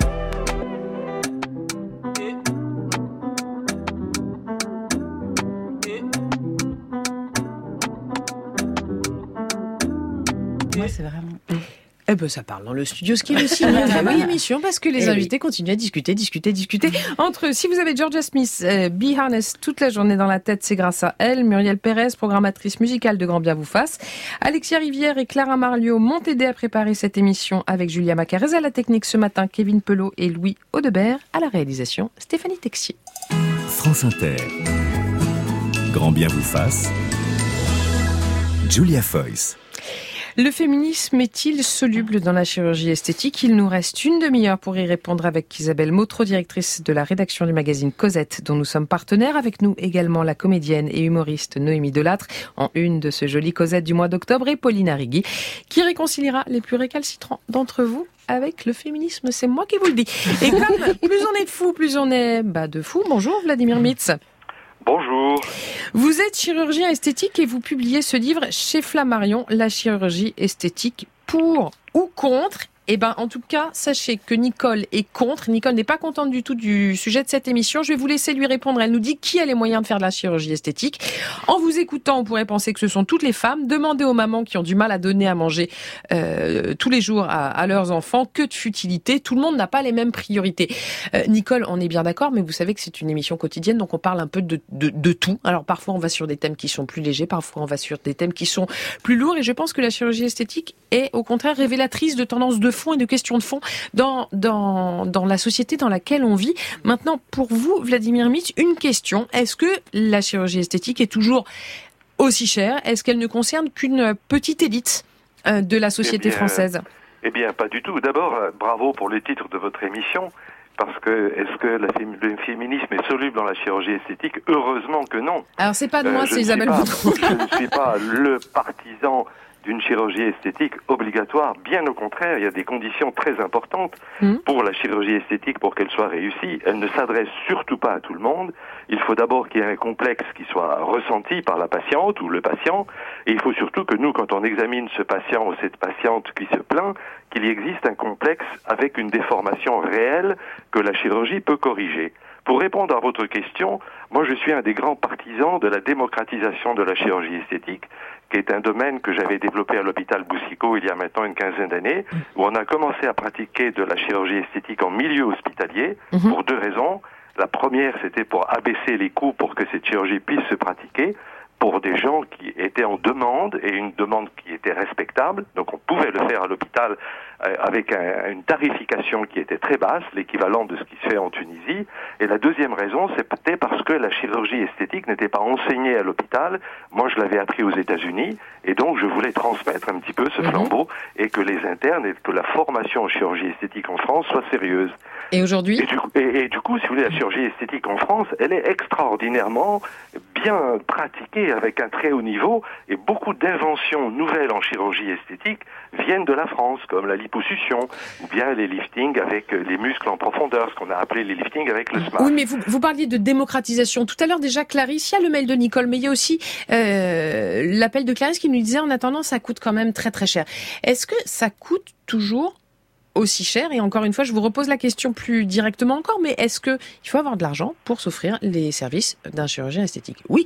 Moi, c'est vraiment. Eh ben, ça parle dans le studio, ce qui est aussi une très bonne émission, parce que les invités continuent à discuter. Entre eux, si vous avez Georgia Smith, Be Harness toute la journée dans la tête, c'est grâce à elle. Muriel Pérez, programmatrice musicale de Grand Bien vous fasse. Alexia Rivière et Clara Marliot m'ont aidé à préparer cette émission avec Julia Macarez à la technique ce matin, Kevin Pelot et Louis Audebert à la réalisation, Stéphanie Texier. France Inter. Grand Bien vous fasse. Julia Foyce. Le féminisme est-il soluble dans la chirurgie esthétique ? Il nous reste une demi-heure pour y répondre avec Isabelle Motro, directrice de la rédaction du magazine Cosette, dont nous sommes partenaires. Avec nous également la comédienne et humoriste Noémie Delattre, en une de ce joli Cosette du mois d'octobre, et Pauline Arrigui, qui réconciliera les plus récalcitrants d'entre vous avec le féminisme. C'est moi qui vous le dis. Et comme plus on est de fous, plus on est de fous. Bonjour Vladimir Mitz. Bonjour. Vous êtes chirurgien esthétique et vous publiez ce livre chez Flammarion, La chirurgie esthétique pour ou contre. Eh ben, en tout cas, sachez que Nicole est contre. Nicole n'est pas contente du tout du sujet de cette émission. Je vais vous laisser lui répondre. Elle nous dit qui a les moyens de faire de la chirurgie esthétique. En vous écoutant, on pourrait penser que ce sont toutes les femmes. Demandez aux mamans qui ont du mal à donner à manger tous les jours à leurs enfants. Que de futilité. Tout le monde n'a pas les mêmes priorités. Nicole, on est bien d'accord, mais vous savez que c'est une émission quotidienne, donc on parle un peu de tout. Alors parfois, on va sur des thèmes qui sont plus légers. Parfois, on va sur des thèmes qui sont plus lourds. Et je pense que la chirurgie esthétique est au contraire révélatrice de tendances de fond et de questions de fond dans la société dans laquelle on vit. Maintenant, pour vous, Vladimir Mitz, une question. Est-ce que la chirurgie esthétique est toujours aussi chère ? Est-ce qu'elle ne concerne qu'une petite élite de la société française ? Eh bien, pas du tout. D'abord, bravo pour le titre de votre émission. Parce que, est-ce que le féminisme est soluble dans la chirurgie esthétique ? Heureusement que non. Alors, c'est pas de moi, c'est Isabelle Boutron. Je ne suis pas le partisan d'une chirurgie esthétique obligatoire. Bien au contraire, il y a des conditions très importantes pour la chirurgie esthétique pour qu'elle soit réussie. Elle ne s'adresse surtout pas à tout le monde. Il faut d'abord qu'il y ait un complexe qui soit ressenti par la patiente ou le patient. Et il faut surtout que nous, quand on examine ce patient ou cette patiente qui se plaint, qu'il y existe un complexe avec une déformation réelle que la chirurgie peut corriger. Pour répondre à votre question, moi je suis un des grands partisans de la démocratisation de la chirurgie esthétique, qui est un domaine que j'avais développé à l'hôpital Boucicaut il y a maintenant une quinzaine d'années, où on a commencé à pratiquer de la chirurgie esthétique en milieu hospitalier, pour 2 raisons. La première, c'était pour abaisser les coûts pour que cette chirurgie puisse se pratiquer, pour des gens qui étaient en demande, et une demande qui était respectable. Donc on pouvait le faire à l'hôpital avec une tarification qui était très basse, l'équivalent de ce qui se fait en Tunisie. Et la deuxième raison, c'était parce que la chirurgie esthétique n'était pas enseignée à l'hôpital. Moi, je l'avais appris aux États-Unis, et donc je voulais transmettre un petit peu ce flambeau, et que les internes et que la formation en chirurgie esthétique en France soit sérieuse. Et aujourd'hui ? Et du coup, si vous voulez, la chirurgie esthétique en France, elle est extraordinairement bien pratiquée avec un très haut niveau, et beaucoup d'inventions nouvelles en chirurgie esthétique viennent de la France, comme la liposuction, ou bien les liftings avec les muscles en profondeur, ce qu'on a appelé les liftings avec le SMART. Oui, mais vous parliez de démocratisation. Tout à l'heure déjà, Clarisse, il y a le mail de Nicole, mais il y a aussi l'appel de Clarisse qui nous disait en attendant, ça coûte quand même très très cher. Est-ce que ça coûte toujours aussi cher? Et encore une fois, je vous repose la question plus directement encore, mais est-ce que il faut avoir de l'argent pour s'offrir les services d'un chirurgien esthétique? Oui.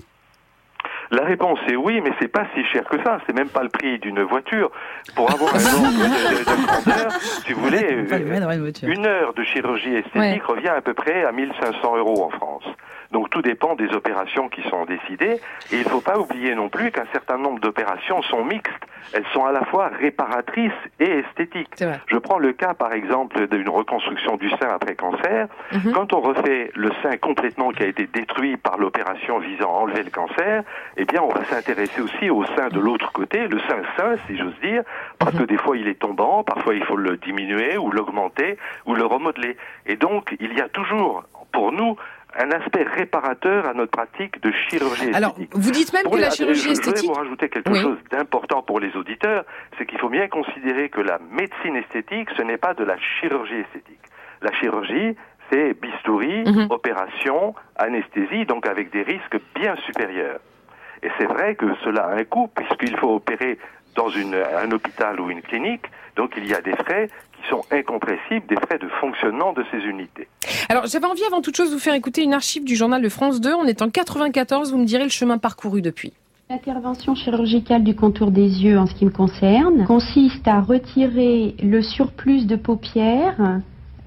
La réponse est oui, mais c'est pas si cher que ça. C'est même pas le prix d'une voiture. Pour avoir un ordre de grandeur, si vous voulez, une heure de chirurgie esthétique revient à peu près à 1 500 € en France. Donc tout dépend des opérations qui sont décidées. Et il ne faut pas oublier non plus qu'un certain nombre d'opérations sont mixtes. Elles sont à la fois réparatrices et esthétiques. Je prends le cas, par exemple, d'une reconstruction du sein après cancer. Quand on refait le sein complètement qui a été détruit par l'opération visant à enlever le cancer, eh bien, on va s'intéresser aussi au sein de l'autre côté, le sein sain, si j'ose dire, parce que des fois il est tombant, parfois il faut le diminuer ou l'augmenter ou le remodeler. Et donc, il y a toujours, pour nous, un aspect réparateur à notre pratique de chirurgie esthétique. Alors, vous dites même que la chirurgie esthétique... Je voudrais vous rajouter quelque chose d'important pour les auditeurs, c'est qu'il faut bien considérer que la médecine esthétique, ce n'est pas de la chirurgie esthétique. La chirurgie, c'est bistouri, opération, anesthésie, donc avec des risques bien supérieurs. Et c'est vrai que cela a un coût, puisqu'il faut opérer dans un hôpital ou une clinique, donc il y a des frais qui sont incompressibles, des frais de fonctionnement de ces unités. Alors, j'avais envie avant toute chose de vous faire écouter une archive du journal de France 2. On est en 94, vous me direz le chemin parcouru depuis. L'intervention chirurgicale du contour des yeux, en ce qui me concerne, consiste à retirer le surplus de paupières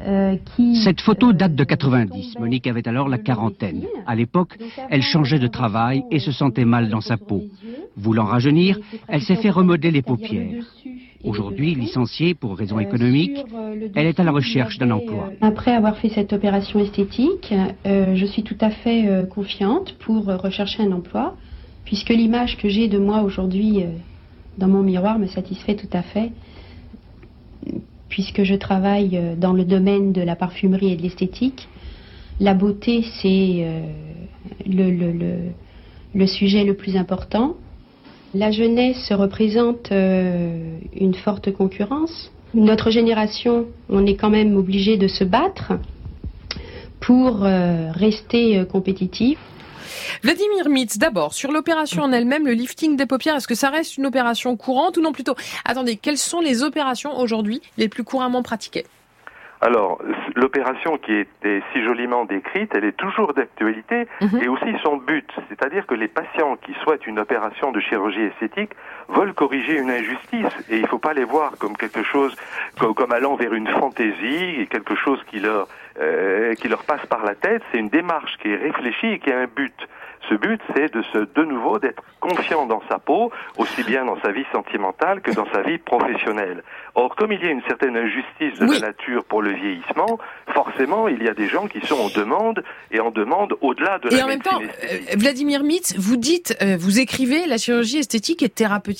Cette photo date de 90. Monique avait alors la quarantaine. À l'époque, elle changeait de travail et se sentait mal dans sa peau. Voulant rajeunir, elle s'est fait remodeler les paupières. Aujourd'hui, licenciée pour raisons économiques, elle est à la recherche d'un emploi. Après avoir fait cette opération esthétique, je suis tout à fait confiante pour rechercher un emploi, puisque l'image que j'ai de moi aujourd'hui dans mon miroir me satisfait tout à fait, puisque je travaille dans le domaine de la parfumerie et de l'esthétique. La beauté, c'est le sujet le plus important. La jeunesse représente une forte concurrence. Notre génération, on est quand même obligé de se battre pour rester compétitif. Vladimir Mitz, d'abord, sur l'opération en elle-même, le lifting des paupières, est-ce que ça reste une opération courante ou non plutôt? Attendez, quelles sont les opérations aujourd'hui les plus couramment pratiquées? Alors, l'opération qui était si joliment décrite, elle est toujours d'actualité, et aussi son but, c'est-à-dire que les patients qui souhaitent une opération de chirurgie esthétique veulent corriger une injustice, et il ne faut pas les voir comme quelque chose, comme allant vers une fantaisie, quelque chose qui leur passe par la tête. C'est une démarche qui est réfléchie et qui a un but. Ce but, c'est de nouveau d'être confiant dans sa peau, aussi bien dans sa vie sentimentale que dans sa vie professionnelle. Or, comme il y a une certaine injustice de la nature pour le vieillissement, forcément, il y a des gens qui sont en demande, et en demande au-delà de la médecine esthétique. Et en même temps, Vladimir Mitz, vous dites, vous écrivez, la chirurgie esthétique est thérapeutique.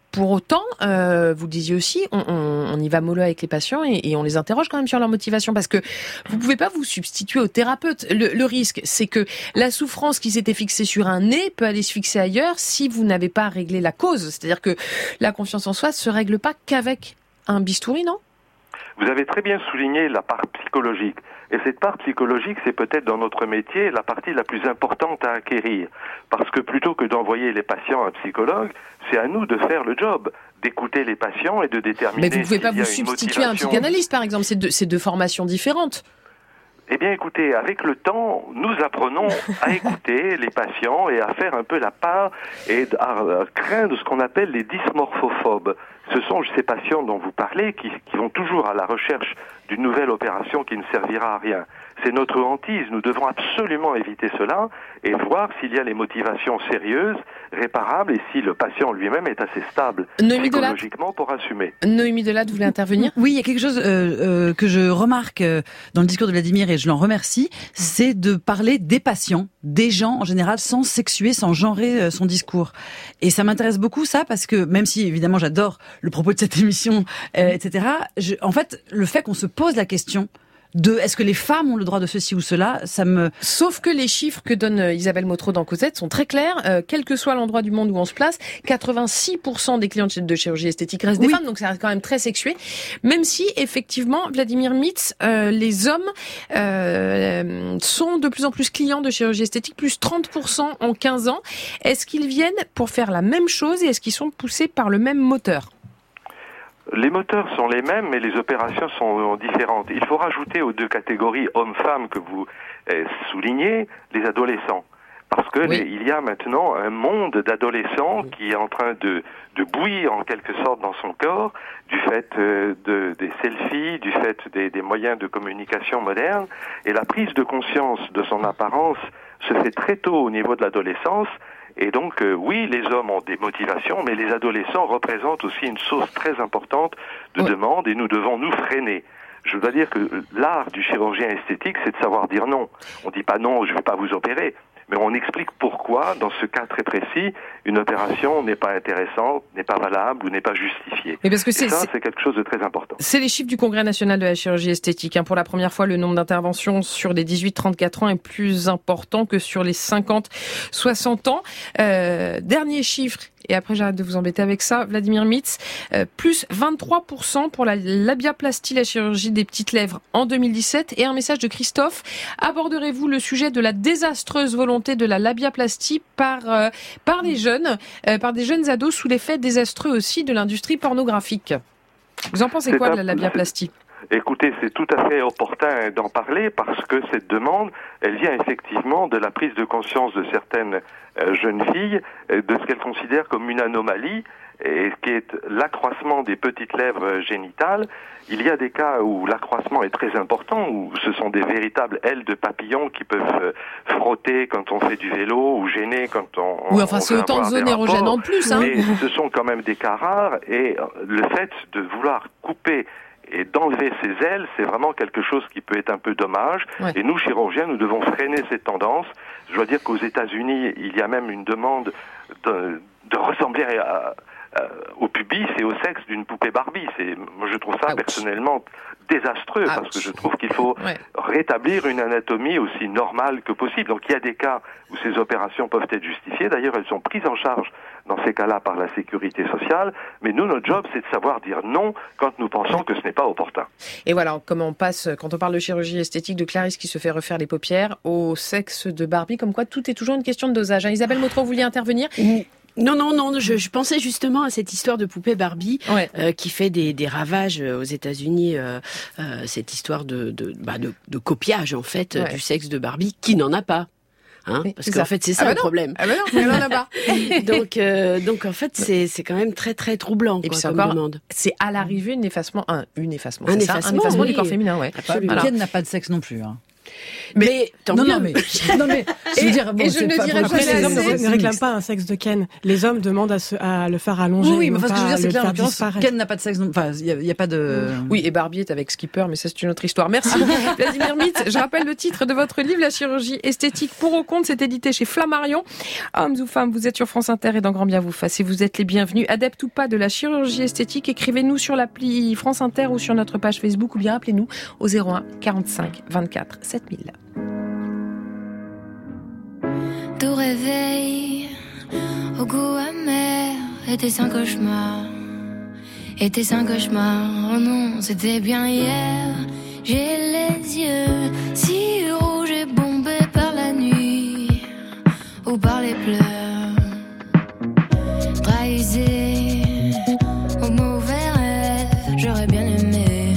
Pour autant, vous le disiez aussi, on y va mollo avec les patients et on les interroge quand même sur leur motivation parce que vous pouvez pas vous substituer au thérapeute. Le risque, c'est que la souffrance qui s'était fixée sur un nez peut aller se fixer ailleurs si vous n'avez pas réglé la cause. C'est-à-dire que la confiance en soi se règle pas qu'avec un bistouri, non ? Vous avez très bien souligné la part psychologique. Et cette part psychologique, c'est peut-être dans notre métier la partie la plus importante à acquérir. Parce que plutôt que d'envoyer les patients à un psychologue, c'est à nous de faire le job, d'écouter les patients et de déterminer. Mais vous pouvez pas vous substituer à un psychanalyste, par exemple. C'est deux formations différentes. Eh bien, écoutez, avec le temps, nous apprenons à écouter les patients et à faire un peu la part et à craindre ce qu'on appelle les dysmorphophobes. Ce sont ces patients dont vous parlez qui vont toujours à la recherche d'une nouvelle opération qui ne servira à rien. C'est notre hantise. Nous devons absolument éviter cela et voir s'il y a les motivations sérieuses, réparables et si le patient lui-même est assez stable psychologiquement pour assumer. Noémie Delatte, vous voulez intervenir ? Oui, il y a quelque chose que je remarque dans le discours de Vladimir et je l'en remercie, c'est de parler des patients, des gens en général, sans sexuer, sans genrer son discours. Et ça m'intéresse beaucoup ça parce que même si évidemment j'adore le propos de cette émission, etc. En fait, le fait qu'on se pose la question de est-ce que les femmes ont le droit de ceci ou cela, ça me... Sauf que les chiffres que donne Isabelle Motro dans Cosette sont très clairs. Quel que soit l'endroit du monde où on se place, 86% des clients de chirurgie esthétique restent des femmes, donc ça reste quand même très sexué. Même si, effectivement, Vladimir Mitz, les hommes sont de plus en plus clients de chirurgie esthétique, plus 30% en 15 ans. Est-ce qu'ils viennent pour faire la même chose et est-ce qu'ils sont poussés par le même moteur ? Les moteurs sont les mêmes, mais les opérations sont différentes. Il faut rajouter aux deux catégories hommes-femmes que vous soulignez, les adolescents. Parce que il y a maintenant un monde d'adolescents qui est en train de bouillir en quelque sorte dans son corps, du fait des selfies, du fait des moyens de communication modernes. Et la prise de conscience de son apparence se fait très tôt au niveau de l'adolescence. Et donc, oui, les hommes ont des motivations, mais les adolescents représentent aussi une source très importante de demandes et nous devons nous freiner. Je dois dire que l'art du chirurgien esthétique, c'est de savoir dire non. On dit pas non, je vais pas vous opérer. Mais on explique pourquoi, dans ce cas très précis, une opération n'est pas intéressante, n'est pas valable ou n'est pas justifiée. Mais parce que c'est quelque chose de très important. C'est les chiffres du Congrès national de la chirurgie esthétique. Pour la première fois, le nombre d'interventions sur les 18-34 ans est plus important que sur les 50-60 ans. Dernier chiffre, et après j'arrête de vous embêter avec ça, Vladimir Mitz, plus 23% pour la labiaplastie, la chirurgie des petites lèvres en 2017. Et un message de Christophe. Aborderez-vous le sujet de la désastreuse volonté de la labiaplastie par les jeunes, par des jeunes ados sous l'effet désastreux aussi de l'industrie pornographique? Vous en pensez quoi de la labiaplastie? Écoutez, c'est tout à fait opportun d'en parler parce que cette demande, elle vient effectivement de la prise de conscience de certaines jeunes filles de ce qu'elles considèrent comme une anomalie et qui est l'accroissement des petites lèvres génitales. Il y a des cas où l'accroissement est très important, où ce sont des véritables ailes de papillon qui peuvent frotter quand on fait du vélo ou gêner quand on... Oui, enfin, c'est autant de zones érogènes en plus, hein. Mais ce sont quand même des cas rares et le fait de vouloir couper et d'enlever ces ailes, c'est vraiment quelque chose qui peut être un peu dommage. Ouais. Et nous, chirurgiens, nous devons freiner cette tendance. Je dois dire qu'aux États-Unis, il y a même une demande de ressembler au pubis et au sexe d'une poupée Barbie. Moi, je trouve ça personnellement désastreux parce que je trouve qu'il faut rétablir une anatomie aussi normale que possible. Donc, il y a des cas où ces opérations peuvent être justifiées. D'ailleurs, elles sont prises en charge dans ces cas-là par la sécurité sociale. Mais nous, notre job, c'est de savoir dire non quand nous pensons que ce n'est pas opportun. Et voilà, comment on passe, quand on parle de chirurgie esthétique, de Clarisse qui se fait refaire les paupières, au sexe de Barbie, comme quoi tout est toujours une question de dosage. Isabelle Motro, vous vouliez intervenir ? Non, je pensais justement à cette histoire de poupée Barbie qui fait des ravages aux États-Unis, cette histoire de copiage en fait du sexe de Barbie qui n'en a pas. Parce qu'en fait c'est ça le problème. Ah ben non, elle en a pas. donc en fait c'est quand même très très troublant. Et puis comme demande. C'est à l'arrivée un effacement du corps féminin, ouais. Absolument. Ken n'a pas de sexe non plus. Mais tant mieux. Non, mais je veux dire, bon, et je ne dirais Après, les hommes jamais ne réclament pas un sexe de Ken. Les hommes demandent à le faire allonger. Oui, mais enfin, ce que je veux dire, c'est que là, en l'occurrence, disparaître. Ken n'a pas de sexe. Enfin, il y a pas de. Oui, et Barbie est avec Skipper, mais ça c'est une autre histoire. Merci Vladimir Mitt. Je rappelle le titre de votre livre, La chirurgie esthétique pour ou contre. C'est édité chez Flammarion. Hommes ou femmes, vous êtes sur France Inter et dans Grand Bien vous fasse. Et vous êtes les bienvenus. Adeptes ou pas de la chirurgie esthétique, écrivez-nous sur l'appli France Inter ou sur notre page Facebook ou bien appelez-nous au 01 45 24 7000. Tout réveil, au goût amer, était un cauchemar. Était un cauchemar, oh non, c'était bien hier. J'ai les yeux si rouges et bombés par la nuit ou par les pleurs. Trahisé au mauvais rêve, j'aurais bien aimé,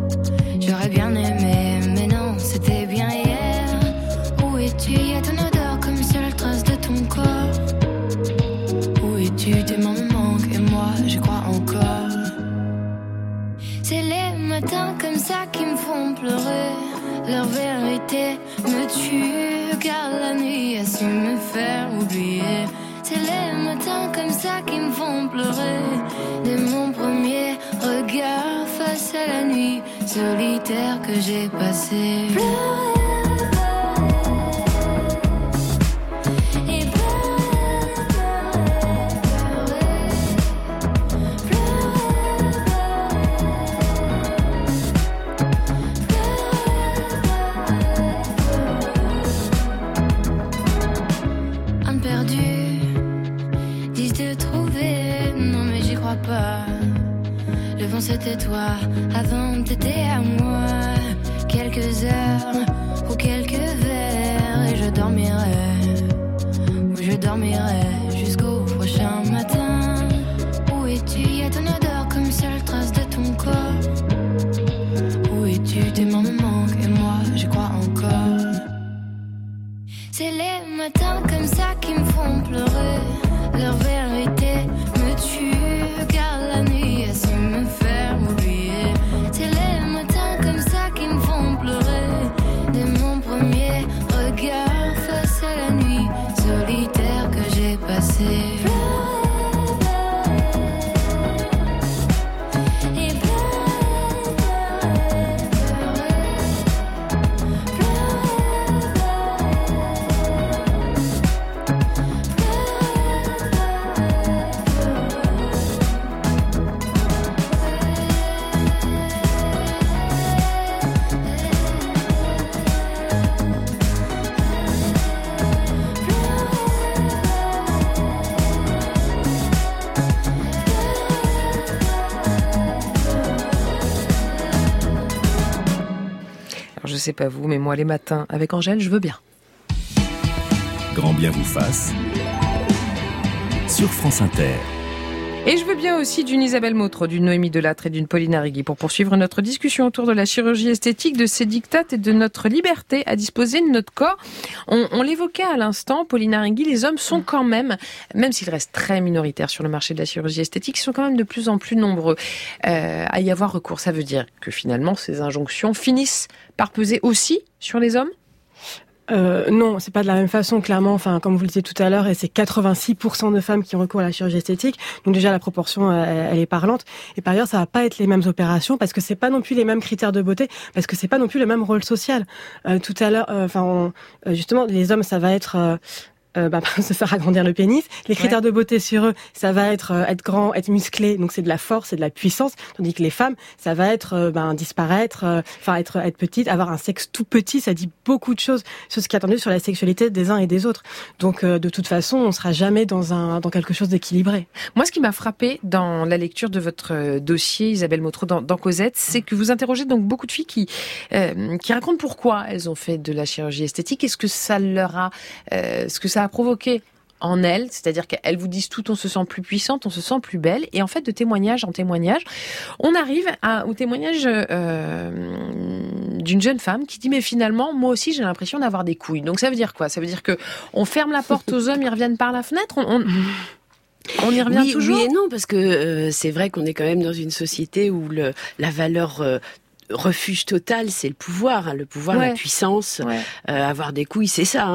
mais non, c'était bien hier. Où es-tu, y a ton odeur comme seule trace de ton corps. Où es-tu, tes mains me manquent et moi j'y crois encore. C'est les matins comme ça qui me font pleurer. Leur vérité me tue car la nuit a su me faire oublier. C'est les matins comme ça qui me font pleurer. Dès mon premier regard face à la nuit solitaire que j'ai passée. C'était toi, avant t'étais à moi. Quelques heures ou quelques verres et je dormirai jusqu'au prochain matin. Où es-tu, y a ton odeur comme seule trace de ton corps. Où es-tu, tes mains me manquent et moi j'y crois encore. C'est les matins comme ça qui me font pleurer. Leur vérité me tue car la nuit a su me faire oublier. C'est les matins comme ça qui me font pleurer. Dès mon premier regard face à la nuit solitaire que j'ai passée. Je sais pas vous, mais moi les matins avec Angèle, je veux bien. Grand Bien vous fasse sur France Inter. Et je veux bien aussi d'une Isabelle Motro, d'une Noémie Delattre et d'une Pauline Arrigui pour poursuivre notre discussion autour de la chirurgie esthétique, de ses dictates et de notre liberté à disposer de notre corps. On l'évoquait à l'instant, Pauline Arrigui, les hommes sont quand même s'ils restent très minoritaires sur le marché de la chirurgie esthétique, ils sont quand même de plus en plus nombreux à y avoir recours. Ça veut dire que finalement, ces injonctions finissent par peser aussi sur les hommes ? Non, c'est pas de la même façon, clairement. Enfin, comme vous le disiez tout à l'heure, et c'est 86% de femmes qui ont recours à la chirurgie esthétique. Donc déjà, la proportion, elle est parlante. Et par ailleurs, ça va pas être les mêmes opérations parce que c'est pas non plus les mêmes critères de beauté, parce que c'est pas non plus le même rôle social. Tout à l'heure, justement, les hommes, ça va être se faire agrandir le pénis. Les critères de beauté sur eux, ça va être grand, être musclé, donc c'est de la force, c'est de la puissance, tandis que les femmes, ça va être disparaître, être petite, avoir un sexe tout petit, ça dit beaucoup de choses sur ce qui est attendu sur la sexualité des uns et des autres. Donc de toute façon, on sera jamais dans quelque chose d'équilibré. Moi, ce qui m'a frappé dans la lecture de votre dossier, Isabelle Motro, dans Cosette, c'est que vous interrogez donc beaucoup de filles qui racontent pourquoi elles ont fait de la chirurgie esthétique et ce que ça a provoqué en elles, c'est-à-dire qu'elles vous disent tout, on se sent plus puissante, on se sent plus belle, et en fait de témoignage en témoignage, on arrive au témoignage d'une jeune femme qui dit mais finalement moi aussi j'ai l'impression d'avoir des couilles. Donc ça veut dire quoi ? Ça veut dire que on ferme la porte aux hommes, ils reviennent par la fenêtre, on y revient toujours. Oui et non, parce que c'est vrai qu'on est quand même dans une société où la valeur refuge total, c'est le pouvoir, le pouvoir, la puissance, avoir des couilles, c'est ça.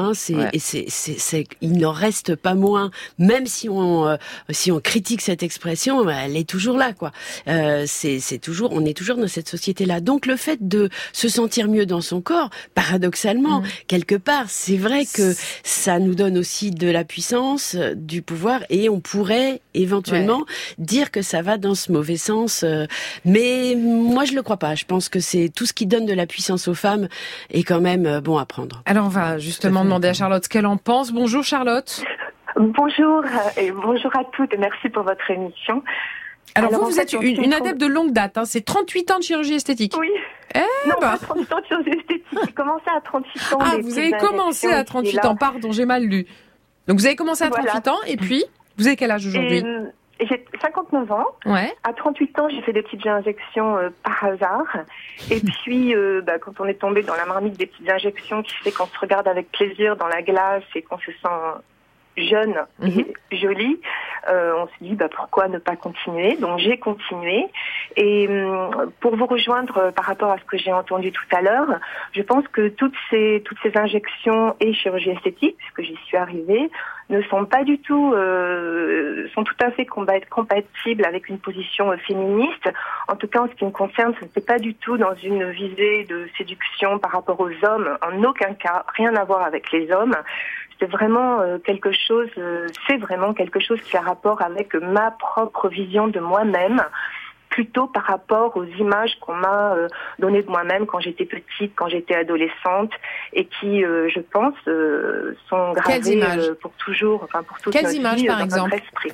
Il n'en reste pas moins, même si on critique cette expression, elle est toujours là, quoi. On est toujours dans cette société-là. Donc le fait de se sentir mieux dans son corps, paradoxalement, quelque part, c'est vrai que ça nous donne aussi de la puissance, du pouvoir, et on pourrait éventuellement dire que ça va dans ce mauvais sens. Mais moi, je le crois pas. Je pense que c'est tout ce qui donne de la puissance aux femmes est quand même bon à prendre. Alors on va justement demander à Charlotte ce qu'elle en pense. Bonjour Charlotte. Bonjour et bonjour à toutes et merci pour votre émission. Alors vous êtes une adepte de longue date, hein. C'est 38 ans de chirurgie esthétique. Oui. Pas 38 ans de chirurgie esthétique, j'ai commencé à 38 ans. Ah, vous avez commencé à 38 ans, pardon, j'ai mal lu. Donc vous avez commencé à 38 ans et puis, vous avez quel âge aujourd'hui ? J'ai 59 ans. Ouais. À 38 ans, j'ai fait des petites injections par hasard. Et puis, quand on est tombé dans la marmite des petites injections qui fait qu'on se regarde avec plaisir dans la glace et qu'on se sent jeune et jolie, on se dit pourquoi ne pas continuer. Donc j'ai continué. Et pour vous rejoindre par rapport à ce que j'ai entendu tout à l'heure, je pense que toutes ces injections et chirurgie esthétique, puisque j'y suis arrivée, ne sont pas du tout, sont tout à fait compatibles avec une position féministe. En tout cas, en ce qui me concerne, ce n'était pas du tout dans une visée de séduction par rapport aux hommes. En aucun cas, rien à voir avec les hommes. C'est vraiment quelque chose qui a rapport avec ma propre vision de moi-même, plutôt par rapport aux images qu'on m'a données de moi-même quand j'étais petite, quand j'étais adolescente, et qui, je pense, sont gravées pour toujours, pour toute notre vie dans notre esprit.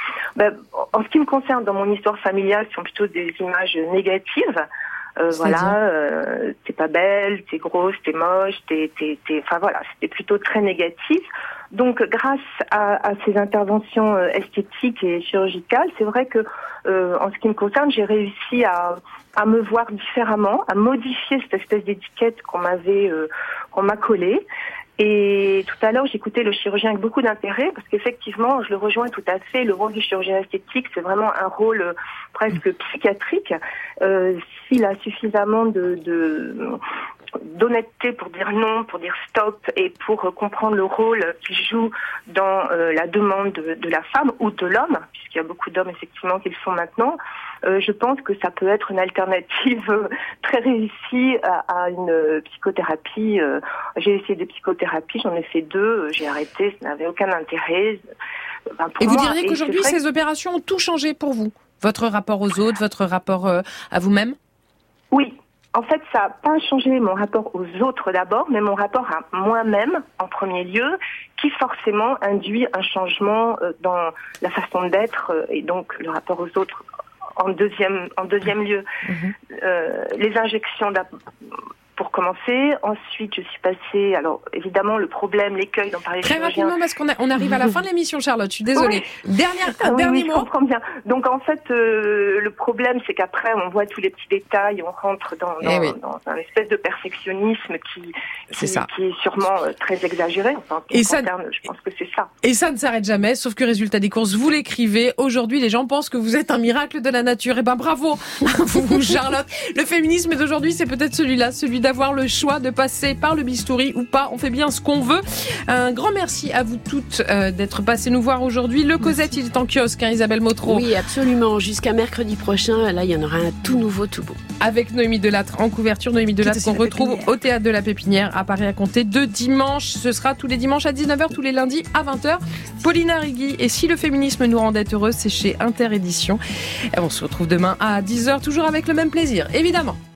En ce qui me concerne, dans mon histoire familiale, ce sont plutôt des images négatives. T'es pas belle, t'es grosse, t'es moche, c'était plutôt très négatif. Donc, grâce à ces interventions esthétiques et chirurgicales, c'est vrai que, en ce qui me concerne, j'ai réussi à me voir différemment, à modifier cette espèce d'étiquette qu'on m'a collée. Et tout à l'heure, j'écoutais le chirurgien avec beaucoup d'intérêt, parce qu'effectivement, je le rejoins tout à fait, le rôle du chirurgien esthétique, c'est vraiment un rôle presque psychiatrique. S'il a suffisamment d'honnêteté pour dire non, pour dire stop, et pour comprendre le rôle qu'il joue dans la demande de la femme ou de l'homme, puisqu'il y a beaucoup d'hommes effectivement qui le font maintenant, je pense que ça peut être une alternative très réussie à une psychothérapie. J'ai essayé des psychothérapies, j'en ai fait 2, j'ai arrêté, ça n'avait aucun intérêt. Et vous diriez qu'aujourd'hui, ces opérations ont tout changé pour vous ? Votre rapport aux autres, votre rapport à vous-même ? Oui. En fait, ça n'a pas changé mon rapport aux autres d'abord, mais mon rapport à moi-même en premier lieu, qui forcément induit un changement dans la façon d'être et donc le rapport aux autres en deuxième lieu. Les injections pour commencer. Ensuite, je suis passée... Alors, évidemment, le problème, l'écueil dont parlait le chirurgien... Très rapidement, parce qu'on arrive à la fin de l'émission, Charlotte. Je suis désolée. Dernier mot. Je comprends bien. Donc, en fait, le problème, c'est qu'après, on voit tous les petits détails, on rentre dans un espèce de perfectionnisme qui est sûrement très exagéré. Enfin, je pense que c'est ça. Et ça ne s'arrête jamais, sauf que résultat des courses, vous l'écrivez. Aujourd'hui, les gens pensent que vous êtes un miracle de la nature. Eh ben, bravo à vous, Charlotte. Le féminisme d'aujourd'hui, c'est peut-être celui-là, celui d'avoir le choix de passer par le bistouri ou pas. On fait bien ce qu'on veut. Un grand merci à vous toutes d'être passées nous voir aujourd'hui. Le Cosette, il est en kiosque, Isabelle Motro. Oui, absolument. Jusqu'à mercredi prochain, là, il y en aura un tout nouveau, tout beau. Avec Noémie Delattre en couverture. Noémie Delattre qu'on retrouve au Théâtre de la Pépinière à Paris à compter de dimanche. Ce sera tous les dimanches à 19h, tous les lundis à 20h. Paulina Rigui et Si le féminisme nous rendait heureux, c'est chez Interédition. Et on se retrouve demain à 10h, toujours avec le même plaisir, évidemment.